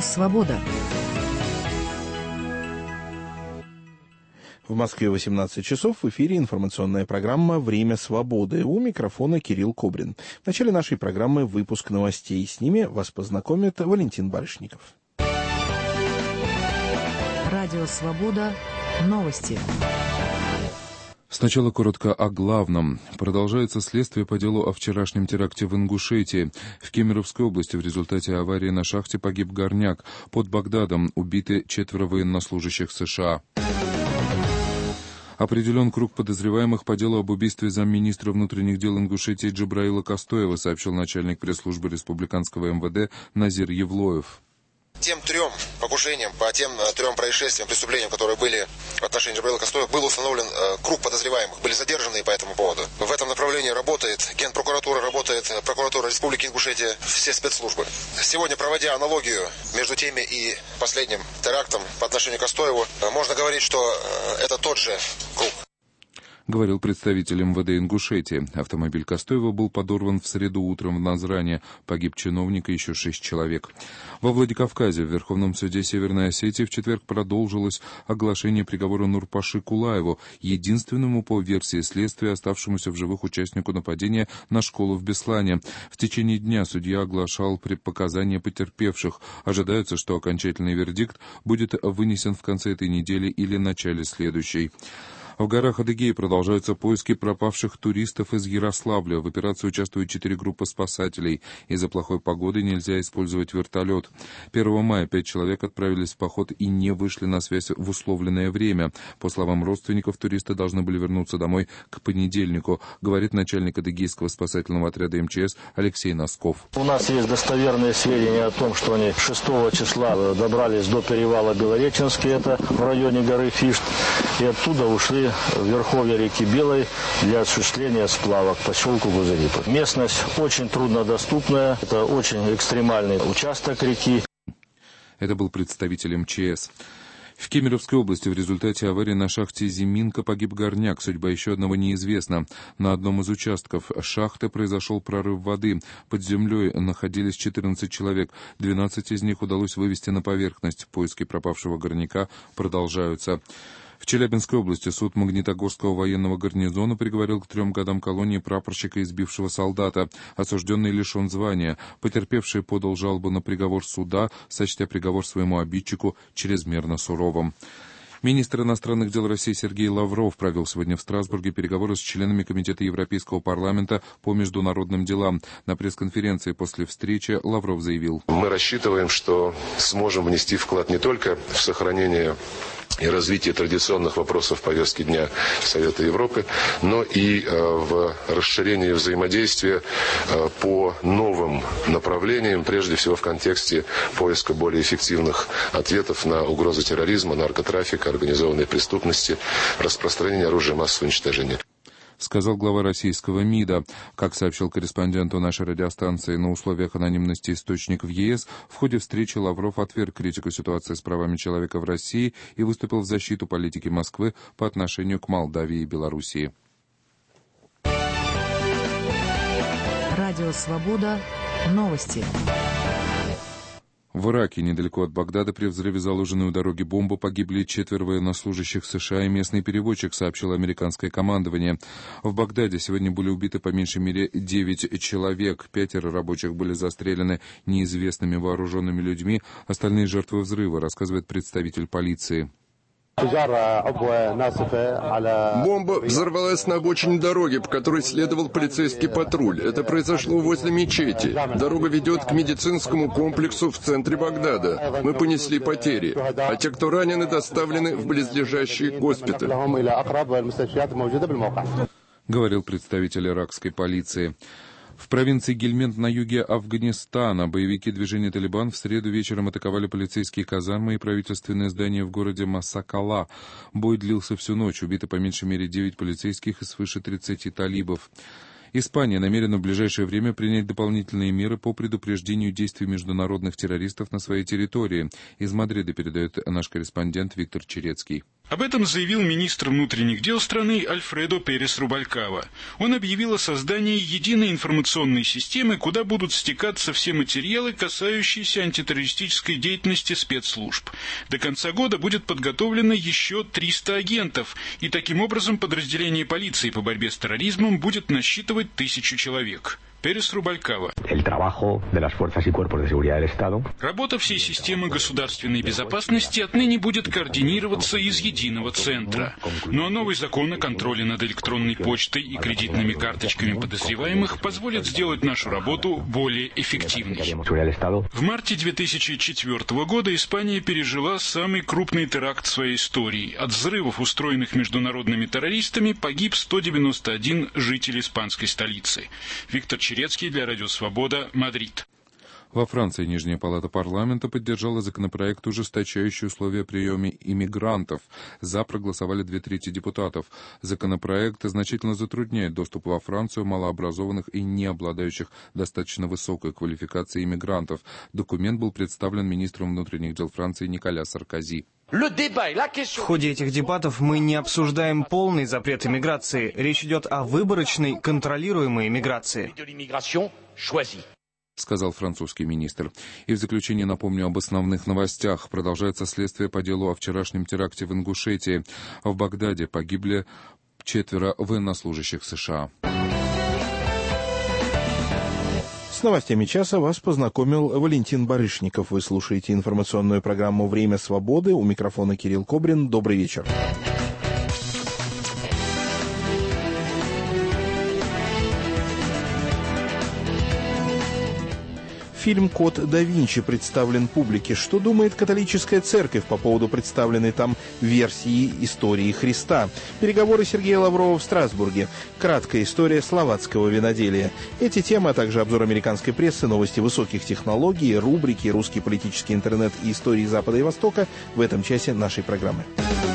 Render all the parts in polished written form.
«Свобода». В Москве 18 часов, в эфире информационная программа «Время свободы». У микрофона Кирилл Кобрин. В начале нашей программы выпуск новостей. С ними вас познакомит Валентин Барышников. Радио «Свобода». Новости. Сначала коротко о главном. Продолжается следствие по делу о вчерашнем теракте в Ингушетии. В Кемеровской области в результате аварии на шахте погиб горняк. Под Багдадом убиты 4 военнослужащих США. Определен круг подозреваемых по делу об убийстве замминистра внутренних дел Ингушетии Джабраила Костоева, сообщил начальник пресс-службы республиканского МВД Назир Евлоев. Тем 3 покушениям, по тем 3 происшествиям, преступлениям, которые были в отношении Джабраила Костоева, был установлен круг подозреваемых, были задержаны по этому поводу. В этом направлении работает Генпрокуратура, работает прокуратура Республики Ингушетия, все спецслужбы. Сегодня, проводя аналогию между теми и последним терактом по отношению к Костоеву, можно говорить, что это тот же круг. Говорил представитель МВД Ингушетии. Автомобиль Костоева был подорван в среду утром в Назране. Погиб чиновник и еще 6 человек. Во Владикавказе в Верховном суде Северной Осетии в четверг продолжилось оглашение приговора Нурпаши Кулаеву, единственному по версии следствия оставшемуся в живых участнику нападения на школу в Беслане. В течение дня судья оглашал показания потерпевших. Ожидается, что окончательный вердикт будет вынесен в конце этой недели или начале следующей. В горах Адыгеи продолжаются поиски пропавших туристов из Ярославля. В операции участвуют 4 группы спасателей. Из-за плохой погоды нельзя использовать вертолет. 1 мая 5 человек отправились в поход и не вышли на связь в условленное время. По словам родственников, туристы должны были вернуться домой к понедельнику, говорит начальник Адыгейского спасательного отряда МЧС Алексей Носков. У нас есть достоверные сведения о том, что они 6 числа добрались до перевала Белореченский, это в районе горы Фишт, и оттуда ушли в верховье реки Белой для осуществления сплава к поселку Гузарипа. Местность очень труднодоступная, это очень экстремальный участок реки. Это был представитель МЧС. В Кемеровской области в результате аварии на шахте Зиминка погиб горняк. Судьба еще одного неизвестна. На одном из участков шахты произошел прорыв воды. Под землей находились 14 человек. 12 из них удалось вывести на поверхность. Поиски пропавшего горняка продолжаются. В Челябинской области суд Магнитогорского военного гарнизона приговорил к 3 годам колонии прапорщика, избившего солдата. Осужденный лишен звания. Потерпевший подал жалобу на приговор суда, сочтя приговор своему обидчику чрезмерно суровым. Министр иностранных дел России Сергей Лавров провел сегодня в Страсбурге переговоры с членами Комитета Европейского парламента по международным делам. На пресс-конференции после встречи Лавров заявил: «Мы рассчитываем, что сможем внести вклад не только в сохранение и развитие традиционных вопросов повестки дня Совета Европы, но и в расширении взаимодействия по новым направлениям, прежде всего в контексте поиска более эффективных ответов на угрозы терроризма, наркотрафика, организованной преступности, распространения оружия массового уничтожения», сказал глава российского МИДа. Как сообщил корреспонденту нашей радиостанции на условиях анонимности источник в ЕС, в ходе встречи Лавров отверг критику ситуации с правами человека в России и выступил в защиту политики Москвы по отношению к Молдавии и Белоруссии. Радио «Свобода». Новости. В Ираке, недалеко от Багдада, при взрыве заложенной у дороги бомбы погибли 4 военнослужащих США и местный переводчик, сообщило американское командование. В Багдаде сегодня были убиты по меньшей мере 9 человек. 5 рабочих были застрелены неизвестными вооруженными людьми. Остальные жертвы взрыва, рассказывает представитель полиции. Бомба взорвалась на обочине дороги, по которой следовал полицейский патруль. Это произошло возле мечети. Дорога ведет к медицинскому комплексу в центре Багдада. Мы понесли потери, а те, кто ранены, доставлены в близлежащий госпиталь, говорил представитель иракской полиции. В провинции Гельмент на юге Афганистана боевики движения «Талибан» в среду вечером атаковали полицейские казармы и правительственное здание в городе Масакала. Бой длился всю ночь, убито по меньшей мере 9 полицейских и свыше 30 талибов. Испания намерена в ближайшее время принять дополнительные меры по предупреждению действий международных террористов на своей территории. Из Мадрида передает наш корреспондент Виктор Черецкий. Об этом заявил министр внутренних дел страны Альфредо Перес Рубалькава. Он объявил о создании единой информационной системы, куда будут стекаться все материалы, касающиеся антитеррористической деятельности спецслужб. До конца года будет подготовлено еще 300 агентов, и таким образом подразделение полиции по борьбе с терроризмом будет насчитывать 1000 человек. Перес Рубалькава. Работа всей системы государственной безопасности отныне будет координироваться из единого центра. Ну а новый закон о контроле над электронной почтой и кредитными карточками подозреваемых позволит сделать нашу работу более эффективной. В марте 2004 года Испания пережила самый крупный теракт в своей истории. От взрывов, устроенных международными террористами, погиб 191 житель испанской столицы. Виктор Черецкий для Радио Свобода, Мадрид. Во Франции Нижняя палата парламента поддержала законопроект, ужесточающий условия приема иммигрантов. За проголосовали 2/3 депутатов. Законопроект значительно затрудняет доступ во Францию малообразованных и не обладающих достаточно высокой квалификацией иммигрантов. Документ был представлен министром внутренних дел Франции Николя Саркози. В ходе этих дебатов мы не обсуждаем полный запрет иммиграции. Речь идет о выборочной, контролируемой иммиграции, сказал французский министр. И в заключение напомню об основных новостях. Продолжается следствие по делу о вчерашнем теракте в Ингушетии. В Багдаде погибли 4 военнослужащих США. С новостями часа вас познакомил Валентин Барышников. Вы слушаете информационную программу «Время свободы». У микрофона Кирилл Кобрин. Добрый вечер. Фильм «Код да Винчи» представлен публике. Что думает католическая церковь по поводу представленной там версии истории Христа? Переговоры Сергея Лаврова в Страсбурге. Краткая история словацкого виноделия. Эти темы, а также обзор американской прессы, новости высоких технологий, рубрики «Русский политический интернет» и истории Запада и Востока в этом часе нашей программы.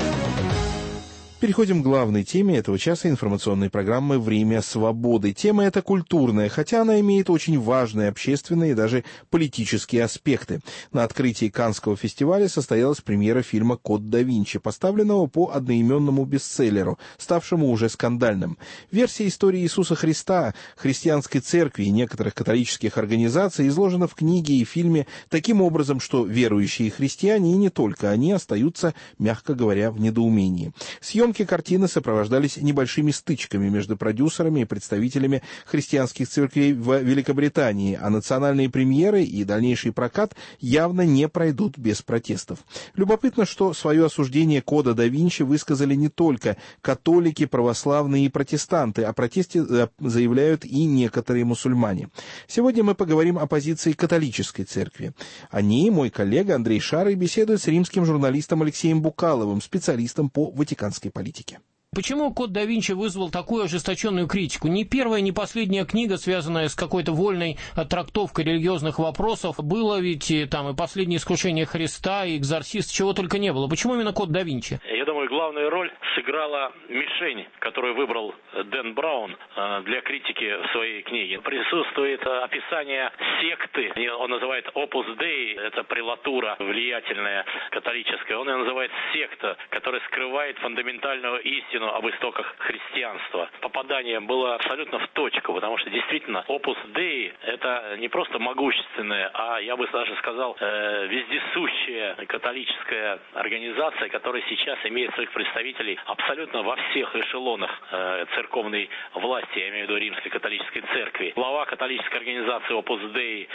Переходим к главной теме этого часа информационной программы «Время свободы». Тема эта культурная, хотя она имеет очень важные общественные и даже политические аспекты. На открытии Каннского фестиваля состоялась премьера фильма «Код да Винчи», поставленного по одноименному бестселлеру, ставшему уже скандальным. Версия истории Иисуса Христа, христианской церкви и некоторых католических организаций изложена в книге и фильме таким образом, что верующие христиане, и не только они, остаются, мягко говоря, в недоумении. Съемки картины сопровождались небольшими стычками между продюсерами и представителями христианских церквей в Великобритании, а национальные премьеры и дальнейший прокат явно не пройдут без протестов. Любопытно, что свое осуждение «Кода да Винчи» высказали не только католики, православные и протестанты, о протесте заявляют и некоторые мусульмане. Сегодня мы поговорим о позиции католической церкви. О ней мой коллега Андрей Шарый беседует с римским журналистом Алексеем Букаловым, специалистом по ватиканской политике. Почему «Код да Винчи» вызвал такую ожесточенную критику? Ни первая, ни последняя книга, связанная с какой-то вольной трактовкой религиозных вопросов. Было ведь там и «Последнее искушение Христа», и «Экзорцист», чего только не было. Почему именно «Код да Винчи»? Я думаю, главную роль сыграла мишень, которую выбрал Дэн Браун для критики в своей книге. Присутствует описание секты, он называет Opus Dei, это прелатура влиятельная католическая, он ее называет секта, которая скрывает фундаментальную истину об истоках христианства. Попадание было абсолютно в точку, потому что действительно Opus Dei это не просто могущественная, а я бы даже сказал вездесущая католическая организация, которая сейчас имеет своих представителей абсолютно во всех эшелонах церковной власти, я имею в виду Римской католической церкви. Глава католической организации Opus Dei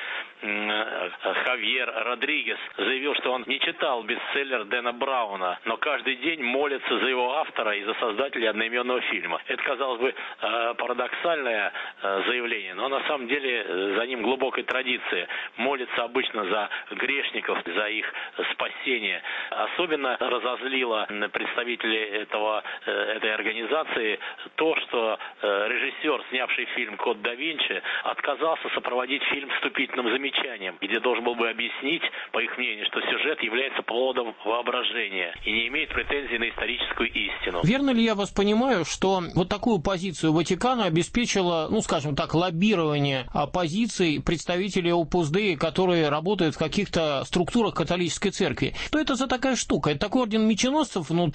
Хавьер Родригес заявил, что он не читал бестселлер Дэна Брауна, но каждый день молится за его автора и за создателей одноименного фильма. Это, казалось бы, парадоксальное заявление, но на самом деле за ним глубокая традиция. Молится обычно за грешников, за их спасение. Особенно разозлило представителей этой организации то, что режиссер, снявший фильм «Код да Винчи», отказался сопроводить фильм вступительным замечанием, где должен был бы объяснить, по их мнению, что сюжет является плодом воображения и не имеет претензий на историческую истину. Верно ли я вас понимаю, что вот такую позицию Ватикана обеспечило, скажем так, лоббирование позиций представителей Opus Dei, которые работают в каких-то структурах католической церкви? Что это за такая штука? Это такой орден меченосцев внутри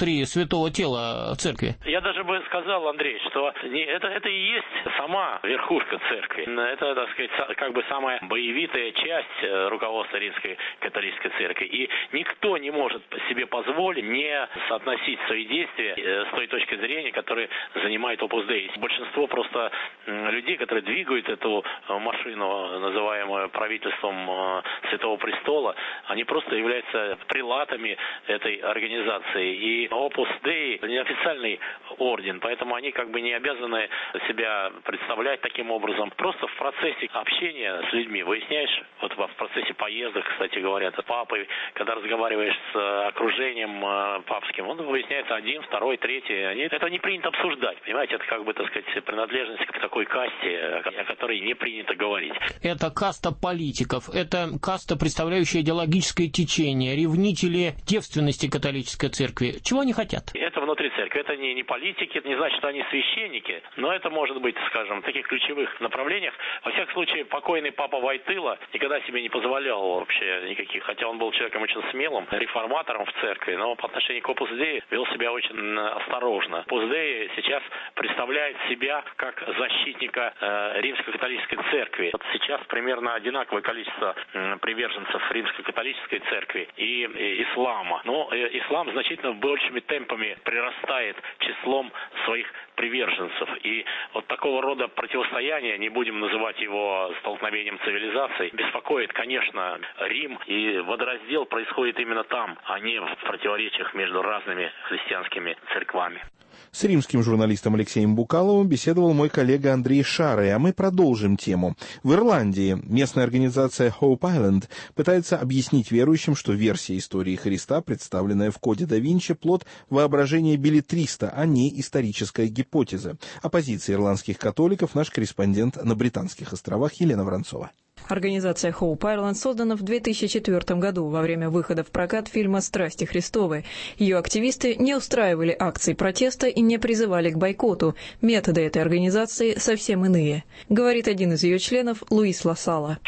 внутри святого тела церкви? Я даже бы сказал, Андрей, что это и есть сама верхушка церкви. Это, так сказать, как бы самая боевитая часть руководства Римской католической церкви. И никто не может себе позволить не соотносить свои действия с той точки зрения, которую занимает Opus Dei. Большинство просто людей, которые двигают эту машину, называемую правительством Святого Престола, они просто являются прилатами этой организации. И Opus Dei – неофициальный орден, поэтому они как бы не обязаны себя представлять таким образом. Просто в процессе общения с людьми выясняешь, вот в процессе поездок, кстати говоря, с папой, когда разговариваешь с окружением папским, он выясняется один, второй, третий. Это не принято обсуждать, понимаете, это как бы, так сказать, принадлежность к такой касте, о которой не принято говорить. Это каста политиков, это каста, представляющая идеологическое течение, ревнители девственности католической церкви. Чего они хотят? Это внутри церкви, это не политики, это не значит, что они священники, но это может быть, скажем, в таких ключевых направлениях. Во всяком случае, покойный папа Войтыла никогда себе не позволял вообще никаких, хотя он был человеком очень смелым, реформатором в церкви, но по отношению к Opus Dei вел себя очень осторожно. Opus Dei сейчас представляет себя как защитника Римской католической церкви. Вот сейчас примерно одинаковое количество приверженцев Римской католической церкви и ислама. Но ислам значительно большими темпами прирастает числом своих приверженцев. И вот такого рода противостояние, не будем называть его столкновением цивилизаций, беспокоит, конечно, Рим. И водораздел происходит именно там, а не в противоречиях между разными христианскими церквами. С римским журналистом Алексеем Букаловым беседовал мой коллега Андрей Шарый, а мы продолжим тему. В Ирландии местная организация Hope Island пытается объяснить верующим, что версия истории Христа, представленная в Коде да Винчи, плод воображения беллетриста, а не историческая гипотеза. О позиции ирландских католиков наш корреспондент на Британских островах Елена Воронцова. Организация Hope Island создана в 2004 году во время выхода в прокат фильма «Страсти Христовы». Ее активисты не устраивали акций протеста и не призывали к бойкоту. Методы этой организации совсем иные, говорит один из ее членов Луис Ласала.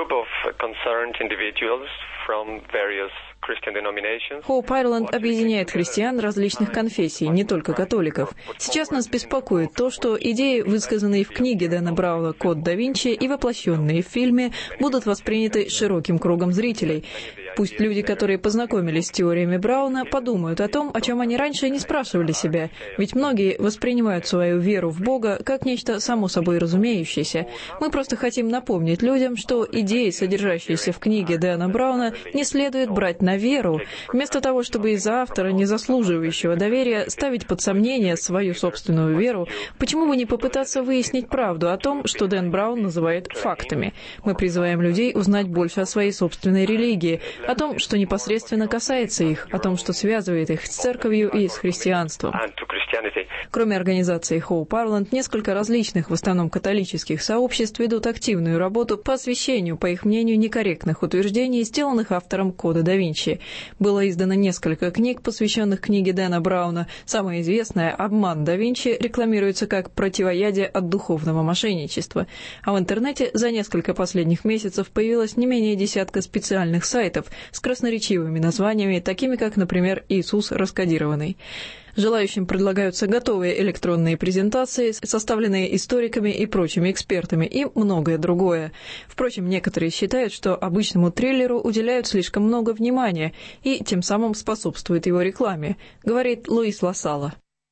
Hope Island объединяет христиан различных конфессий, не только католиков. Сейчас нас беспокоит то, что идеи, высказанные в книге Дэна Брауна «Код да Винчи» и воплощенные в фильме, будут восприняты широким кругом зрителей. Пусть люди, которые познакомились с теориями Брауна, подумают о том, о чем они раньше не спрашивали себя. Ведь многие воспринимают свою веру в Бога как нечто само собой разумеющееся. Мы просто хотим напомнить людям, что идеи, содержащиеся в книге Дэна Брауна, не следует брать на веру. Вместо того, чтобы из-за автора, не заслуживающего доверия, ставить под сомнение свою собственную веру, почему бы не попытаться выяснить правду о том, что Дэн Браун называет фактами? Мы призываем людей узнать больше о своей собственной религии, о том, что непосредственно касается их, о том, что связывает их с церковью и с христианством. Кроме организации Hope Island, несколько различных, в основном католических сообществ ведут активную работу по освещению, по их мнению, некорректных утверждений, сделанных автором Кода да Винчи. Было издано несколько книг, посвященных книге Дэна Брауна. Самая известная «Обман да Винчи» рекламируется как противоядие от духовного мошенничества. А в интернете за несколько последних месяцев появилось не менее десятка специальных сайтов с красноречивыми названиями, такими как, например, «Иисус раскодированный». Желающим предлагаются готовые электронные презентации, составленные историками и прочими экспертами, и многое другое. Впрочем, некоторые считают, что обычному триллеру уделяют слишком много внимания и тем самым способствуют его рекламе, говорит Луис Ласала.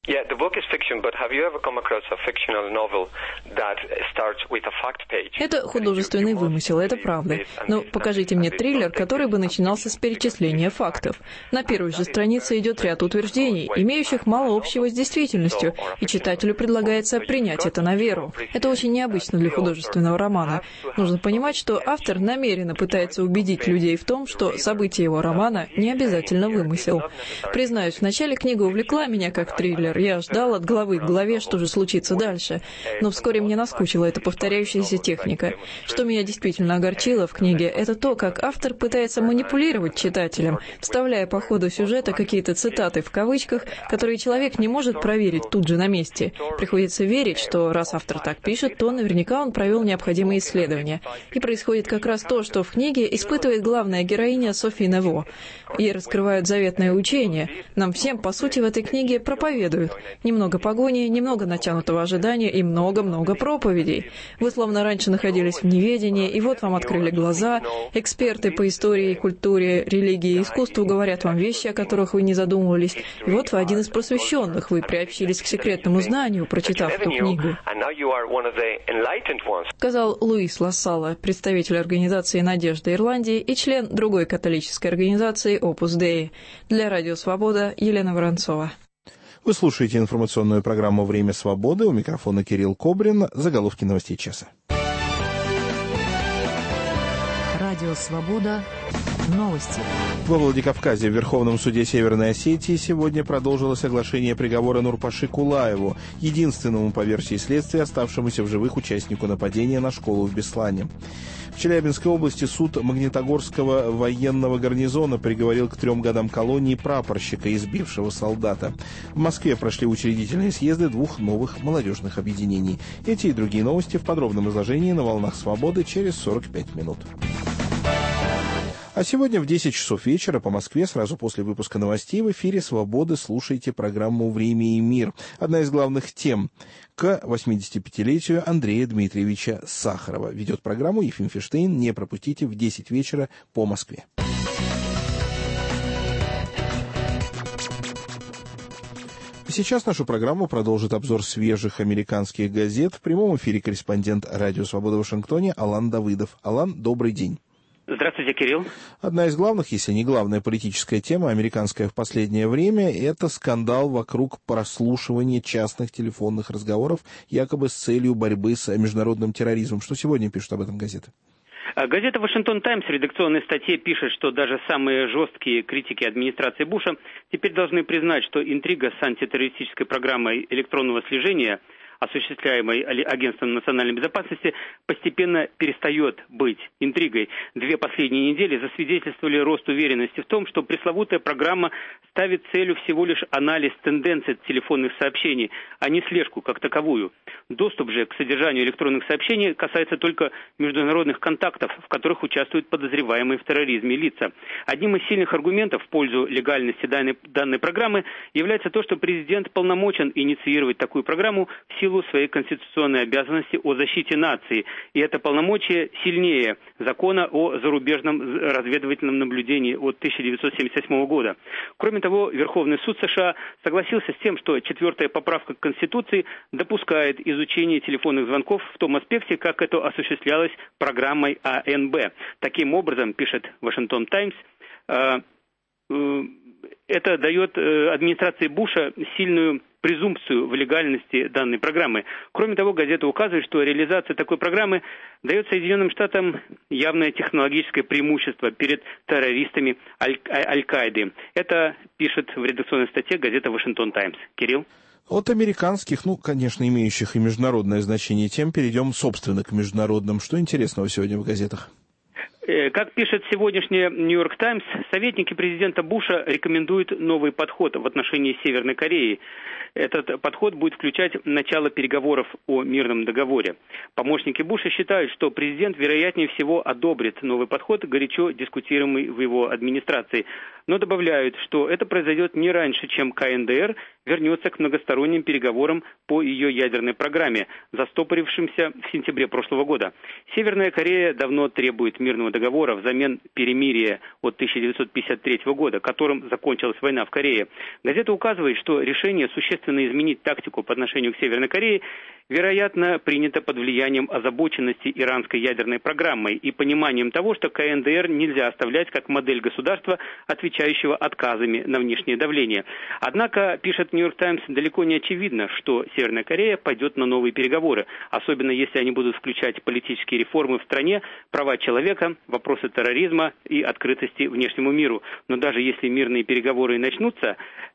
Это художественный вымысел, это правда. Но покажите мне триллер, который бы начинался с перечисления фактов. На первой же странице идет ряд утверждений, имеющих мало общего с действительностью, и читателю предлагается принять это на веру. Это очень необычно для художественного романа. Нужно понимать, что автор намеренно пытается убедить людей в том, что события его романа не обязательно вымысел. Признаюсь, вначале книга увлекла меня как триллер, сэр, я ждал от главы к главе, что же случится дальше. Но вскоре мне наскучила эта повторяющаяся техника. Что меня действительно огорчило в книге, это то, как автор пытается манипулировать читателем, вставляя по ходу сюжета какие-то цитаты в кавычках, которые человек не может проверить тут же на месте. Приходится верить, что раз автор так пишет, то наверняка он провел необходимые исследования. И происходит как раз то, что в книге испытывает главная героиня Софи Нево. Ей раскрывают заветное учение. Нам всем, по сути, в этой книге проповедуют. Немного погони, немного натянутого ожидания и много-много проповедей. Вы словно раньше находились в неведении, и вот вам открыли глаза. Эксперты по истории, культуре, религии и искусству говорят вам вещи, о которых вы не задумывались. И вот вы один из просвещенных, вы приобщились к секретному знанию, прочитав эту книгу. Сказал Луис Лассала, представитель организации «Надежда Ирландии» и член другой католической организации «Опус Деи». Для Радио Свобода Елена Воронцова. Вы слушаете информационную программу «Время свободы». У микрофона Кирилл Кобрин. Заголовки новостей часа. Радио Свобода. Новости. Во Владикавказе в Верховном суде Северной Осетии сегодня продолжилось оглашение приговора Нурпаши Кулаеву, единственному по версии следствия оставшемуся в живых участнику нападения на школу в Беслане. В Челябинской области суд Магнитогорского военного гарнизона приговорил к 3 годам колонии прапорщика, избившего солдата. В Москве прошли учредительные съезды 2 новых молодежных объединений. Эти и другие новости в подробном изложении на «Волнах Свободы» через 45 минут. А сегодня в 10 часов вечера по Москве, сразу после выпуска новостей, в эфире «Свободы» слушайте программу «Время и мир». Одна из главных тем к 85-летию Андрея Дмитриевича Сахарова. Ведет программу Ефим Фиштейн. Не пропустите в 10 вечера по Москве. Сейчас нашу программу продолжит обзор свежих американских газет. В прямом эфире корреспондент «Радио Свобода» в Вашингтоне Алан Давыдов. Алан, добрый день. Здравствуйте, Кирилл. Одна из главных, если не главная политическая тема, американская в последнее время, это скандал вокруг прослушивания частных телефонных разговоров, якобы с целью борьбы с международным терроризмом. Что сегодня пишут об этом газеты? Газета «Вашингтон Таймс» в редакционной статье пишет, что даже самые жесткие критики администрации Буша теперь должны признать, что интрига с антитеррористической программой электронного слежения, осуществляемой Агентством национальной безопасности, постепенно перестает быть интригой. 2 последние недели засвидетельствовали рост уверенности в том, что пресловутая программа ставит целью всего лишь анализ тенденций телефонных сообщений, а не слежку как таковую. Доступ же к содержанию электронных сообщений касается только международных контактов, в которых участвуют подозреваемые в терроризме лица. Одним из сильных аргументов в пользу легальности данной программы является то, что президент полномочен инициировать такую программу в силу своей конституционной обязанности о защите нации. И это полномочие сильнее закона о зарубежном разведывательном наблюдении от 1978 года. Кроме того, Верховный суд США согласился с тем, что 4-я поправка к Конституции допускает изучение телефонных звонков в том аспекте, как это осуществлялось программой АНБ. Таким образом, пишет Вашингтон Таймс, это дает администрации Буша сильную презумпцию в легальности данной программы. Кроме того, газета указывает, что реализация такой программы дает Соединенным Штатам явное технологическое преимущество перед террористами Аль-Каиды. Это пишет в редакционной статье газета «Вашингтон Таймс». Кирилл? От американских, конечно, имеющих и международное значение тем, перейдем, собственно, к международным. Что интересного сегодня в газетах? Как пишет сегодняшний «Нью-Йорк Таймс», советники президента Буша рекомендуют новый подход в отношении Северной Кореи. Этот подход будет включать начало переговоров о мирном договоре. Помощники Буша считают, что президент, вероятнее всего, одобрит новый подход, горячо дискутируемый в его администрации. Но добавляют, что это произойдет не раньше, чем КНДР вернется к многосторонним переговорам по ее ядерной программе, застопорившимся в сентябре прошлого года. Северная Корея давно требует мирного договора взамен перемирия от 1953 года, которым закончилась война в Корее. Газета указывает, что решение существенно изменить тактику по отношению к Северной Корее вероятно, принято под влиянием озабоченности иранской ядерной программой и пониманием того, что КНДР нельзя оставлять как модель государства, отвечающего отказами на внешнее давление. Однако, пишет «Нью-Йорк Таймс», далеко не очевидно, что Северная Корея пойдет на новые переговоры, особенно если они будут включать политические реформы в стране, права человека, вопросы терроризма и открытости внешнему миру. Но даже если мирные переговоры начнутся,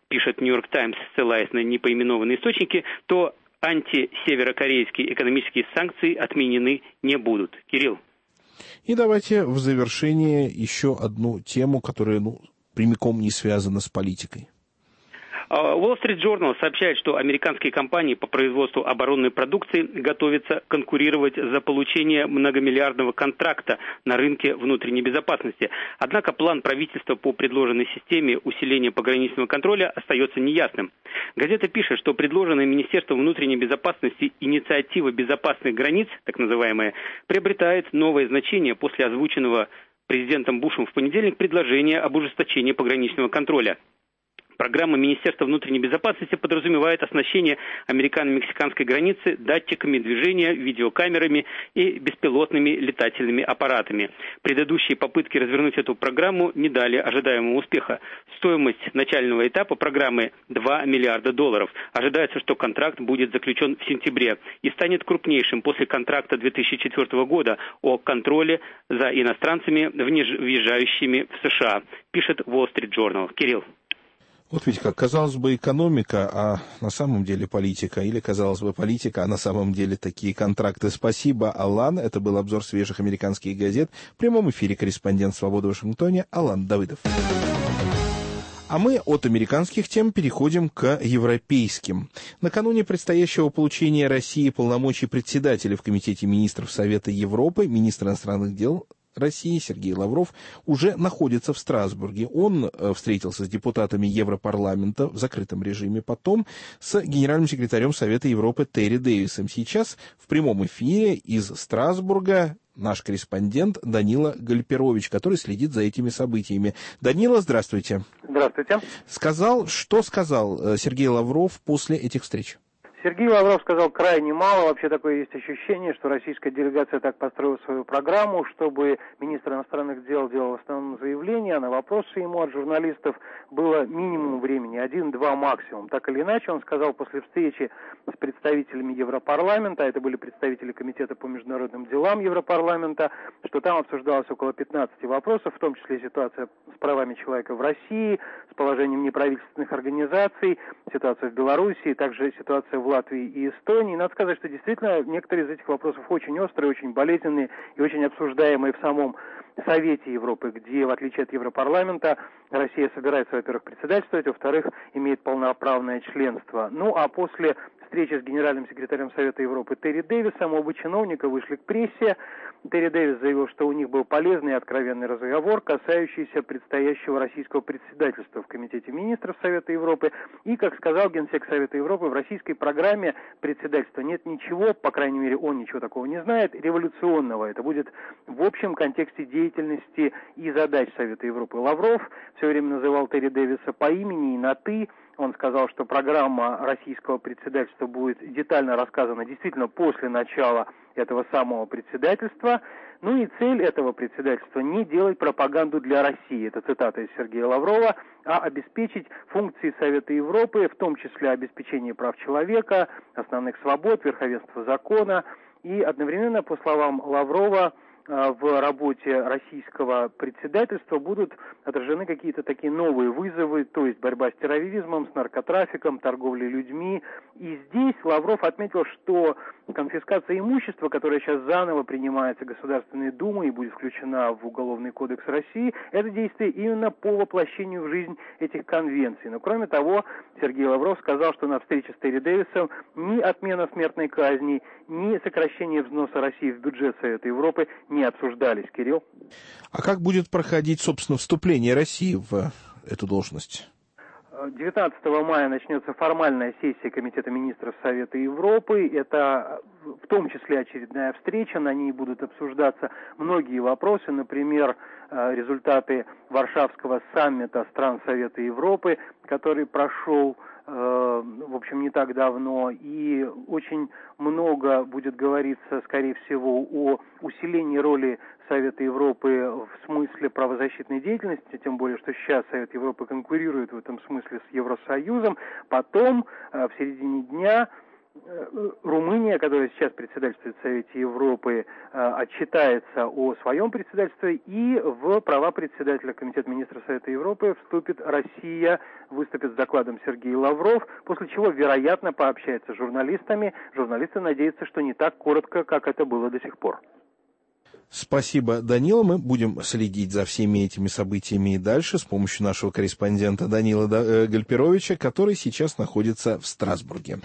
пишет «Нью-Йорк Таймс», ссылаясь на непоименованные источники, то антисеверокорейские экономические санкции отменены не будут. Кирилл. И давайте в завершение еще одну тему, которая прямиком не связана с политикой. Wall Street Journal сообщает, что американские компании по производству оборонной продукции готовятся конкурировать за получение многомиллиардного контракта на рынке внутренней безопасности. Однако план правительства по предложенной системе усиления пограничного контроля остается неясным. Газета пишет, что предложенная Министерством внутренней безопасности инициатива безопасных границ, так называемая, приобретает новое значение после озвученного президентом Бушем в понедельник предложения об ужесточении пограничного контроля. Программа Министерства внутренней безопасности подразумевает оснащение американо-мексиканской границы датчиками движения, видеокамерами и беспилотными летательными аппаратами. Предыдущие попытки развернуть эту программу не дали ожидаемого успеха. Стоимость начального этапа программы $2 миллиарда. Ожидается, что контракт будет заключен в сентябре и станет крупнейшим после контракта 2004 года о контроле за иностранцами, въезжающими в США, пишет Wall Street Journal. Кирилл. Вот ведь как, казалось бы, экономика, а на самом деле политика, или, казалось бы, политика, а на самом деле такие контракты. Спасибо, Алан. Это был обзор свежих американских газет. В прямом эфире корреспондент «Свободы» в Вашингтоне Алан Давыдов. А мы от американских тем переходим к европейским. Накануне предстоящего получения России полномочий председателя в Комитете министров Совета Европы, министр иностранных дел России Сергей Лавров уже находится в Страсбурге. Он встретился с депутатами Европарламента в закрытом режиме, потом с генеральным секретарем Совета Европы Терри Дэвисом. Сейчас в прямом эфире из Страсбурга наш корреспондент Данила Гальперович, который следит за этими событиями. Данила, здравствуйте. Здравствуйте. Что сказал Сергей Лавров после этих встреч? Сергей Лавров сказал крайне мало. Вообще такое есть ощущение, что российская делегация так построила свою программу, чтобы министр иностранных дел делал в основном заявления, а на вопросы ему от журналистов было минимум времени, 1-2 максимум. Так или иначе, он сказал после встречи с представителями Европарламента, а это были представители Комитета по международным делам Европарламента, что там обсуждалось около 15 вопросов, в том числе ситуация с правами человека в России, с положением неправительственных организаций, ситуация в Белоруссии, также ситуация в Латвии и Эстонии. Надо сказать, что действительно некоторые из этих вопросов очень острые, очень болезненные и очень обсуждаемые в самом Совете Европы, где, в отличие от Европарламента, Россия собирается, во-первых, председательствовать, во-вторых, имеет полноправное членство. Ну, а после встречи с генеральным секретарем Совета Европы Терри Дэвисом оба чиновника вышли к прессе. Терри Дэвис заявил, что у них был полезный и откровенный разговор, касающийся предстоящего российского председательства в Комитете министров Совета Европы. И, как сказал генсек Совета Европы, в российской программе председательства нет ничего, по крайней мере, он ничего такого не знает, революционного. Это будет в общем контексте деятельности и задач Совета Европы. Лавров все время называл Терри Дэвиса по имени и на «ты». Он сказал, что программа российского председательства будет детально рассказана действительно после начала этого самого председательства. Ну и цель этого председательства не делать пропаганду для России, это цитата из Сергея Лаврова, а обеспечить функции Совета Европы, в том числе обеспечение прав человека, основных свобод, верховенства закона. И одновременно, по словам Лаврова, в работе российского председательства будут отражены какие-то такие новые вызовы, то есть борьба с терроризмом, с наркотрафиком, торговлей людьми. И здесь Лавров отметил, что конфискация имущества, которая сейчас заново принимается Государственной Думой и будет включена в Уголовный кодекс России, это действие именно по воплощению в жизнь этих конвенций. Но кроме того, Сергей Лавров сказал, что на встрече с Терри Дэвисом ни отмена смертной казни, ни сокращение взноса России в бюджет Совета Европы не обсуждались. Кирилл? А как будет проходить, собственно, вступление России в эту должность? 19 мая начнется формальная сессия Комитета министров Совета Европы. Это в том числе очередная встреча. На ней будут обсуждаться многие вопросы. Например, результаты Варшавского саммита стран Совета Европы, который прошел в общем, не так давно, и очень много будет говориться, скорее всего, о усилении роли Совета Европы в смысле правозащитной деятельности, тем более, что сейчас Совет Европы конкурирует в этом смысле с Евросоюзом. Потом, в середине дня, Румыния, которая сейчас председательствует в Совете Европы, отчитается о своем председательстве, и в права председателя Комитета министров Совета Европы вступит Россия, выступит с докладом Сергей Лавров, после чего, вероятно, пообщается с журналистами. Журналисты надеются, что не так коротко, как это было до сих пор. Спасибо, Данила. Мы будем следить за всеми этими событиями и дальше с помощью нашего корреспондента Данила Гальперовича, который сейчас находится в Страсбурге.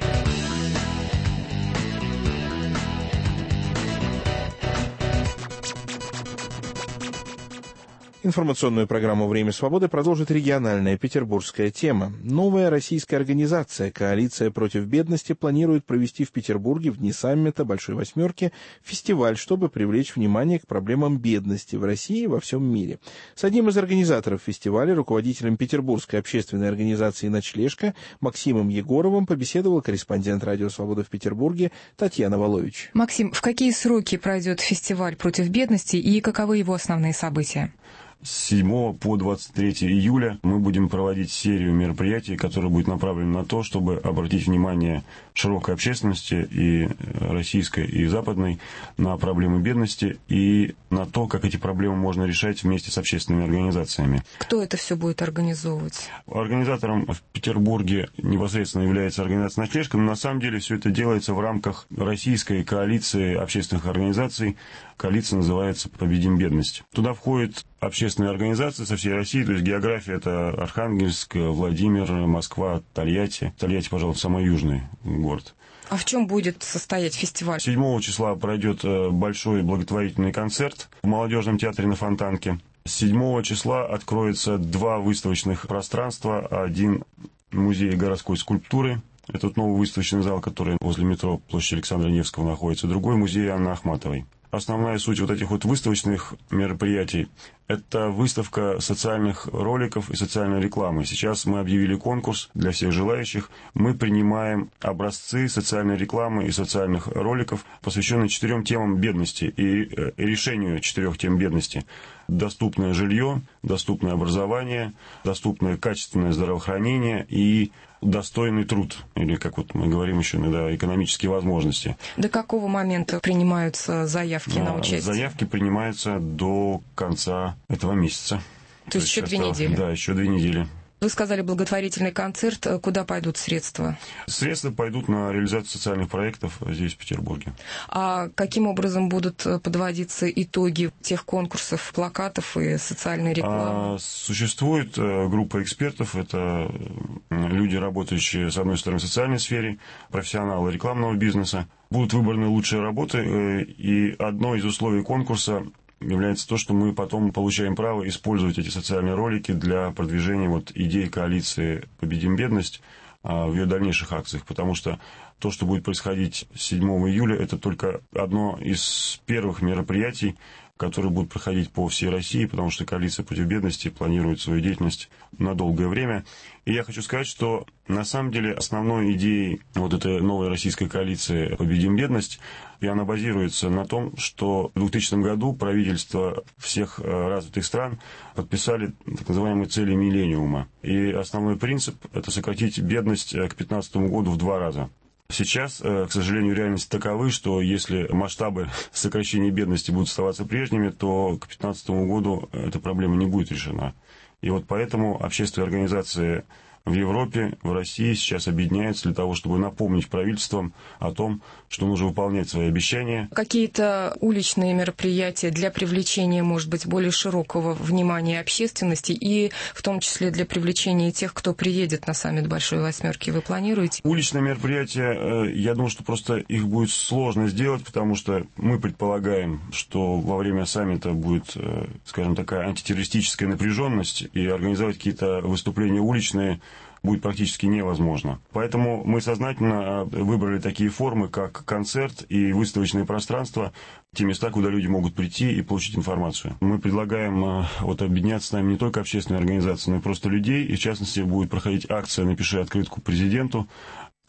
Информационную программу «Время свободы» продолжит региональная петербургская тема. Новая российская организация «Коалиция против бедности» планирует провести в Петербурге в дни саммита Большой Восьмерки фестиваль, чтобы привлечь внимание к проблемам бедности в России и во всем мире. С одним из организаторов фестиваля, руководителем Петербургской общественной организации «Ночлежка» Максимом Егоровым, побеседовал корреспондент «Радио Свобода» в Петербурге Татьяна Волович. Максим, в какие сроки пройдет фестиваль против бедности и каковы его основные события? С 7 по 23 июля мы будем проводить серию мероприятий, которые будут направлены на то, чтобы обратить внимание широкой общественности, и российской, и западной, на проблемы бедности и на то, как эти проблемы можно решать вместе с общественными организациями. Кто это все будет организовывать? Организатором в Петербурге непосредственно является организация «Ночлежка», но на самом деле все это делается в рамках российской коалиции общественных организаций. Коалиция называется «Победим бедность». Туда входят общественные организации со всей России, то есть география — это Архангельск, Владимир, Москва, Тольятти. Тольятти, пожалуй, самый южный город. А в чем будет состоять фестиваль? 7 числа пройдет большой благотворительный концерт в молодежном театре на Фонтанке. 7 числа откроется 2 выставочных пространства. Один музей городской скульптуры. Это новый выставочный зал, который возле метро площади Александра Невского находится. Другой музей Анны Ахматовой. Основная суть вот этих вот выставочных мероприятий – это выставка социальных роликов и социальной рекламы. Сейчас мы объявили конкурс для всех желающих. Мы принимаем образцы социальной рекламы и социальных роликов, посвященные 4 темам бедности и решению 4 тем бедности. Доступное жилье, доступное образование, доступное качественное здравоохранение и достойный труд, или, как вот мы говорим еще иногда, экономические возможности. До какого момента принимаются заявки на участие? Заявки принимаются до конца этого месяца. То есть еще 2 недели? Да, еще 2 недели. Вы сказали благотворительный концерт. Куда пойдут средства? Средства пойдут на реализацию социальных проектов здесь, в Петербурге. А каким образом будут подводиться итоги тех конкурсов, плакатов и социальной рекламы? Существует группа экспертов. Это люди, работающие, с одной стороны, в социальной сфере, профессионалы рекламного бизнеса. Будут выбраны лучшие работы, и одно из условий конкурса является то, что мы потом получаем право использовать эти социальные ролики для продвижения вот идеи коалиции «Победим бедность» в ее дальнейших акциях, потому что то, что будет происходить 7 июля, это только одно из первых мероприятий, которые будут проходить по всей России, потому что коалиция против бедности планирует свою деятельность на долгое время. И я хочу сказать, что на самом деле основной идеей вот этой новой российской коалиции «Победим бедность», и она базируется на том, что в 2000 году правительства всех развитых стран подписали так называемые цели миллениума. И основной принцип – это сократить бедность к 2015 году в 2 раза. Сейчас, к сожалению, реальность таковы, что если масштабы сокращения бедности будут оставаться прежними, то к 2015 году эта проблема не будет решена. И вот поэтому общественные организации в Европе, в России сейчас объединяются для того, чтобы напомнить правительствам о том, что нужно выполнять свои обещания. Какие-то уличные мероприятия для привлечения, может быть, более широкого внимания общественности и в том числе для привлечения тех, кто приедет на саммит Большой Восьмерки, вы планируете? Уличные мероприятия, я думаю, что просто их будет сложно сделать, потому что мы предполагаем, что во время саммита будет, скажем, такая антитеррористическая напряженность, и организовать какие-то выступления уличные будет практически невозможно. Поэтому мы сознательно выбрали такие формы, как концерт и выставочные пространства, те места, куда люди могут прийти и получить информацию. Мы предлагаем объединяться с нами не только общественные организации, но и просто людей. И в частности будет проходить акция «Напиши открытку президенту».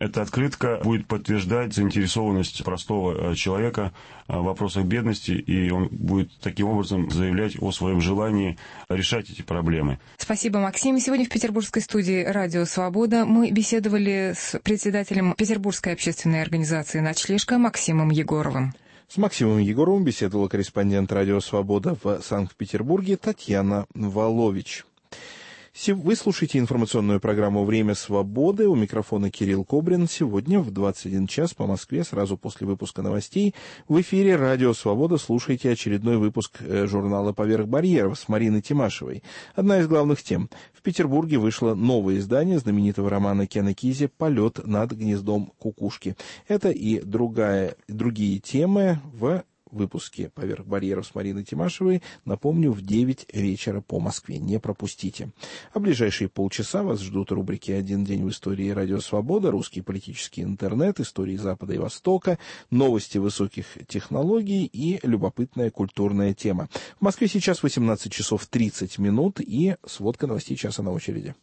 Эта открытка будет подтверждать заинтересованность простого человека в вопросах бедности, и он будет таким образом заявлять о своем желании решать эти проблемы. Спасибо, Максим. Сегодня в петербургской студии «Радио Свобода» мы беседовали с председателем Петербургской общественной организации «Ночлежка» Максимом Егоровым. С Максимом Егоровым беседовала корреспондент «Радио Свобода» в Санкт-Петербурге Татьяна Волович. Вы слушаете информационную программу «Время свободы». У микрофона Кирилл Кобрин. Сегодня в 21 час по Москве, сразу после выпуска новостей, в эфире «Радио Свобода» слушайте очередной выпуск журнала «Поверх барьеров» с Мариной Тимашевой. Одна из главных тем. В Петербурге вышло новое издание знаменитого романа Кена Кизи «Полет над гнездом кукушки». Это и другие темы в выпуске «Поверх барьеров» с Мариной Тимашевой, напомню, в 9 вечера по Москве. Не пропустите. А ближайшие полчаса вас ждут рубрики «Один день в истории» Радио Свобода, русский политический интернет, истории Запада и Востока, новости высоких технологий и любопытная культурная тема. В Москве сейчас 18 часов 30 минут и сводка новостей часа на очереди.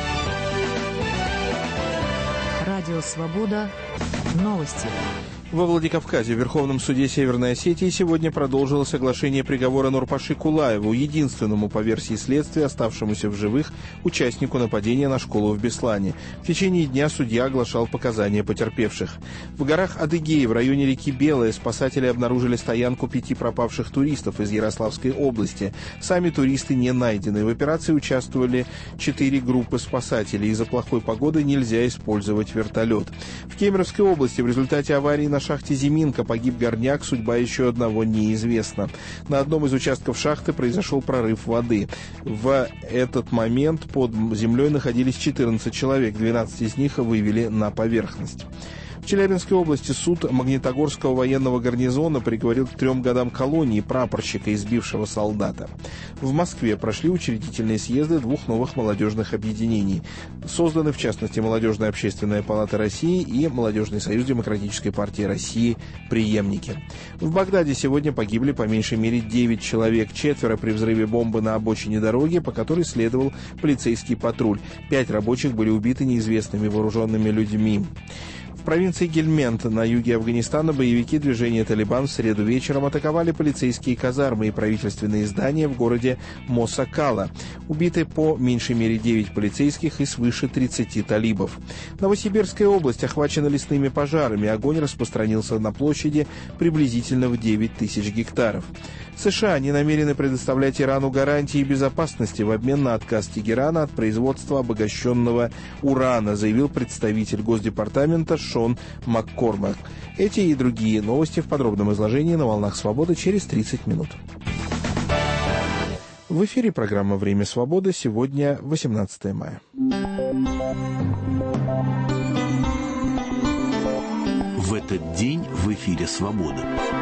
Радио Свобода. Новости. Во Владикавказе в Верховном суде Северной Осетии сегодня продолжилось оглашение приговора Нурпаши Кулаеву, единственному по версии следствия оставшемуся в живых участнику нападения на школу в Беслане. В течение дня судья оглашал показания потерпевших. В горах Адыгеи в районе реки Белая спасатели обнаружили стоянку 5 пропавших туристов из Ярославской области. Сами туристы не найдены. В операции участвовали 4 группы спасателей. Из-за плохой погоды нельзя использовать вертолет. В Кемеровской области в результате аварии на шахте Зиминка погиб горняк, судьба еще одного неизвестна. На одном из участков шахты произошел прорыв воды. В этот момент под землей находились 14 человек, 12 из них вывели на поверхность. В Челябинской области суд Магнитогорского военного гарнизона приговорил к 3 годам колонии прапорщика, избившего солдата. В Москве прошли учредительные съезды 2 новых молодежных объединений. Созданы, в частности, Молодежная общественная палата России и Молодежный союз Демократической партии России «Преемники». В Багдаде сегодня погибли по меньшей мере 9 человек, 4 при взрыве бомбы на обочине дороги, по которой следовал полицейский патруль. 5 рабочих были убиты неизвестными вооруженными людьми. В провинции Гельмент на юге Афганистана боевики движения «Талибан» в среду вечером атаковали полицейские казармы и правительственные здания в городе Мосакала. Убиты по меньшей мере 9 полицейских и свыше 30 талибов. Новосибирская область охвачена лесными пожарами. Огонь распространился на площади приблизительно в 9 тысяч гектаров. США не намерены предоставлять Ирану гарантии безопасности в обмен на отказ Тегерана от производства обогащенного урана, заявил представитель Госдепартамента Шон Маккормак. Эти и другие новости в подробном изложении на «Волнах Свободы» через 30 минут. В эфире программа «Время свободы». Сегодня 18 мая. В этот день в эфире «Свободы».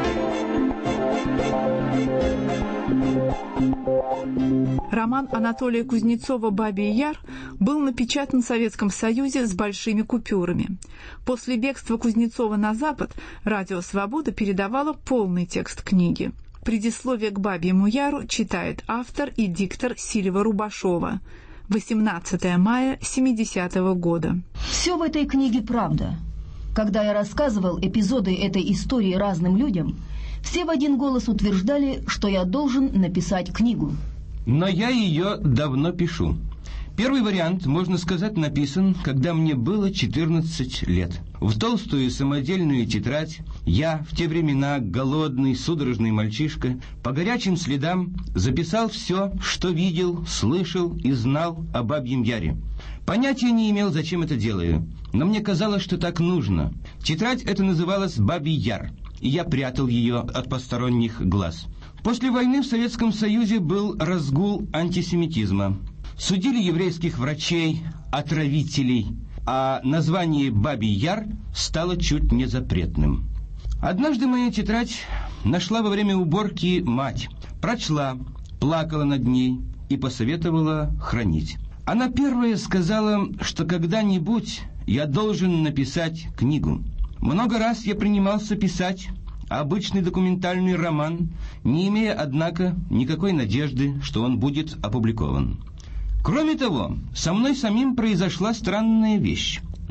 Роман Анатолия Кузнецова «Бабий Яр» был напечатан в Советском Союзе с большими купюрами. После бегства Кузнецова на Запад «Радио Свобода» передавало полный текст книги. Предисловие к «Бабьему Яру» читает автор и диктор Сильва Рубашова. 18 мая 70-го года. Все в этой книге правда. Когда я рассказывал эпизоды этой истории разным людям, все в один голос утверждали, что я должен написать книгу. Но я ее давно пишу. Первый вариант, можно сказать, написан, когда мне было 14 лет. В толстую самодельную тетрадь я, в те времена голодный, судорожный мальчишка, по горячим следам записал все, что видел, слышал и знал о Бабьем Яре. Понятия не имел, зачем это делаю, но мне казалось, что так нужно. Тетрадь эта называлась «Бабий Яр», и я прятал ее от посторонних глаз. После войны в Советском Союзе был разгул антисемитизма. Судили еврейских врачей, отравителей, а название «Бабий Яр» стало чуть не запретным. Однажды мою тетрадь нашла во время уборки мать. Прочла, плакала над ней и посоветовала хранить. Она первая сказала, что когда-нибудь я должен написать книгу. Много раз я принимался писать обычный документальный роман, не имея, однако, никакой надежды, что он будет опубликован. Кроме того, со мной самим произошла странная вещь.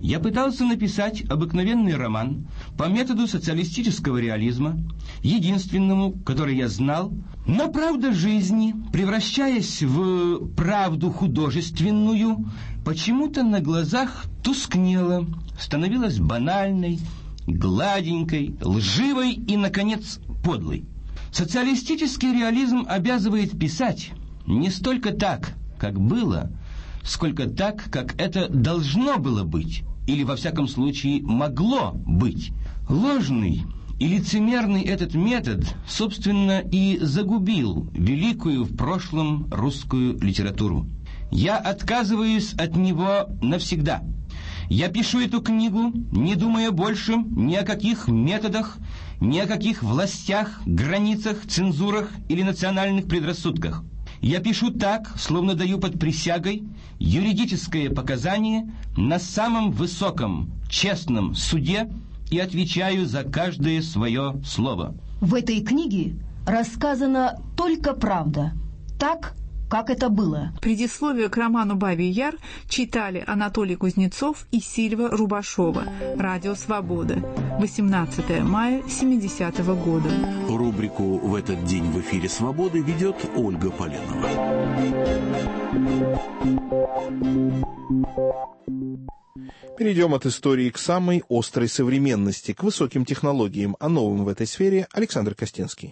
Я пытался написать обыкновенный роман по методу социалистического реализма, единственному, который я знал, но правда жизни, превращаясь в правду художественную, почему-то на глазах тускнела, становилась банальной, гладенькой, лживой и, наконец, подлой. Социалистический реализм обязывает писать не столько так, как было, сколько так, как это должно было быть, или, во всяком случае, могло быть. Ложный и лицемерный этот метод, собственно, и загубил великую в прошлом русскую литературу. Я отказываюсь от него навсегда. Я пишу эту книгу, не думая больше ни о каких методах, ни о каких властях, границах, цензурах или национальных предрассудках. Я пишу так, словно даю под присягой юридическое показание на самом высоком, честном суде и отвечаю за каждое свое слово. В этой книге рассказана только правда, так, как это было. Предисловие к роману «Бабий Яр» читали Анатолий Кузнецов и Сильва Рубашова. Радио «Свобода». 18 мая 70-го года. Рубрику «В этот день в эфире Свободы» ведет Ольга Поленова. Перейдем от истории к самой острой современности, к высоким технологиям. О новом в этой сфере Александр Костенский.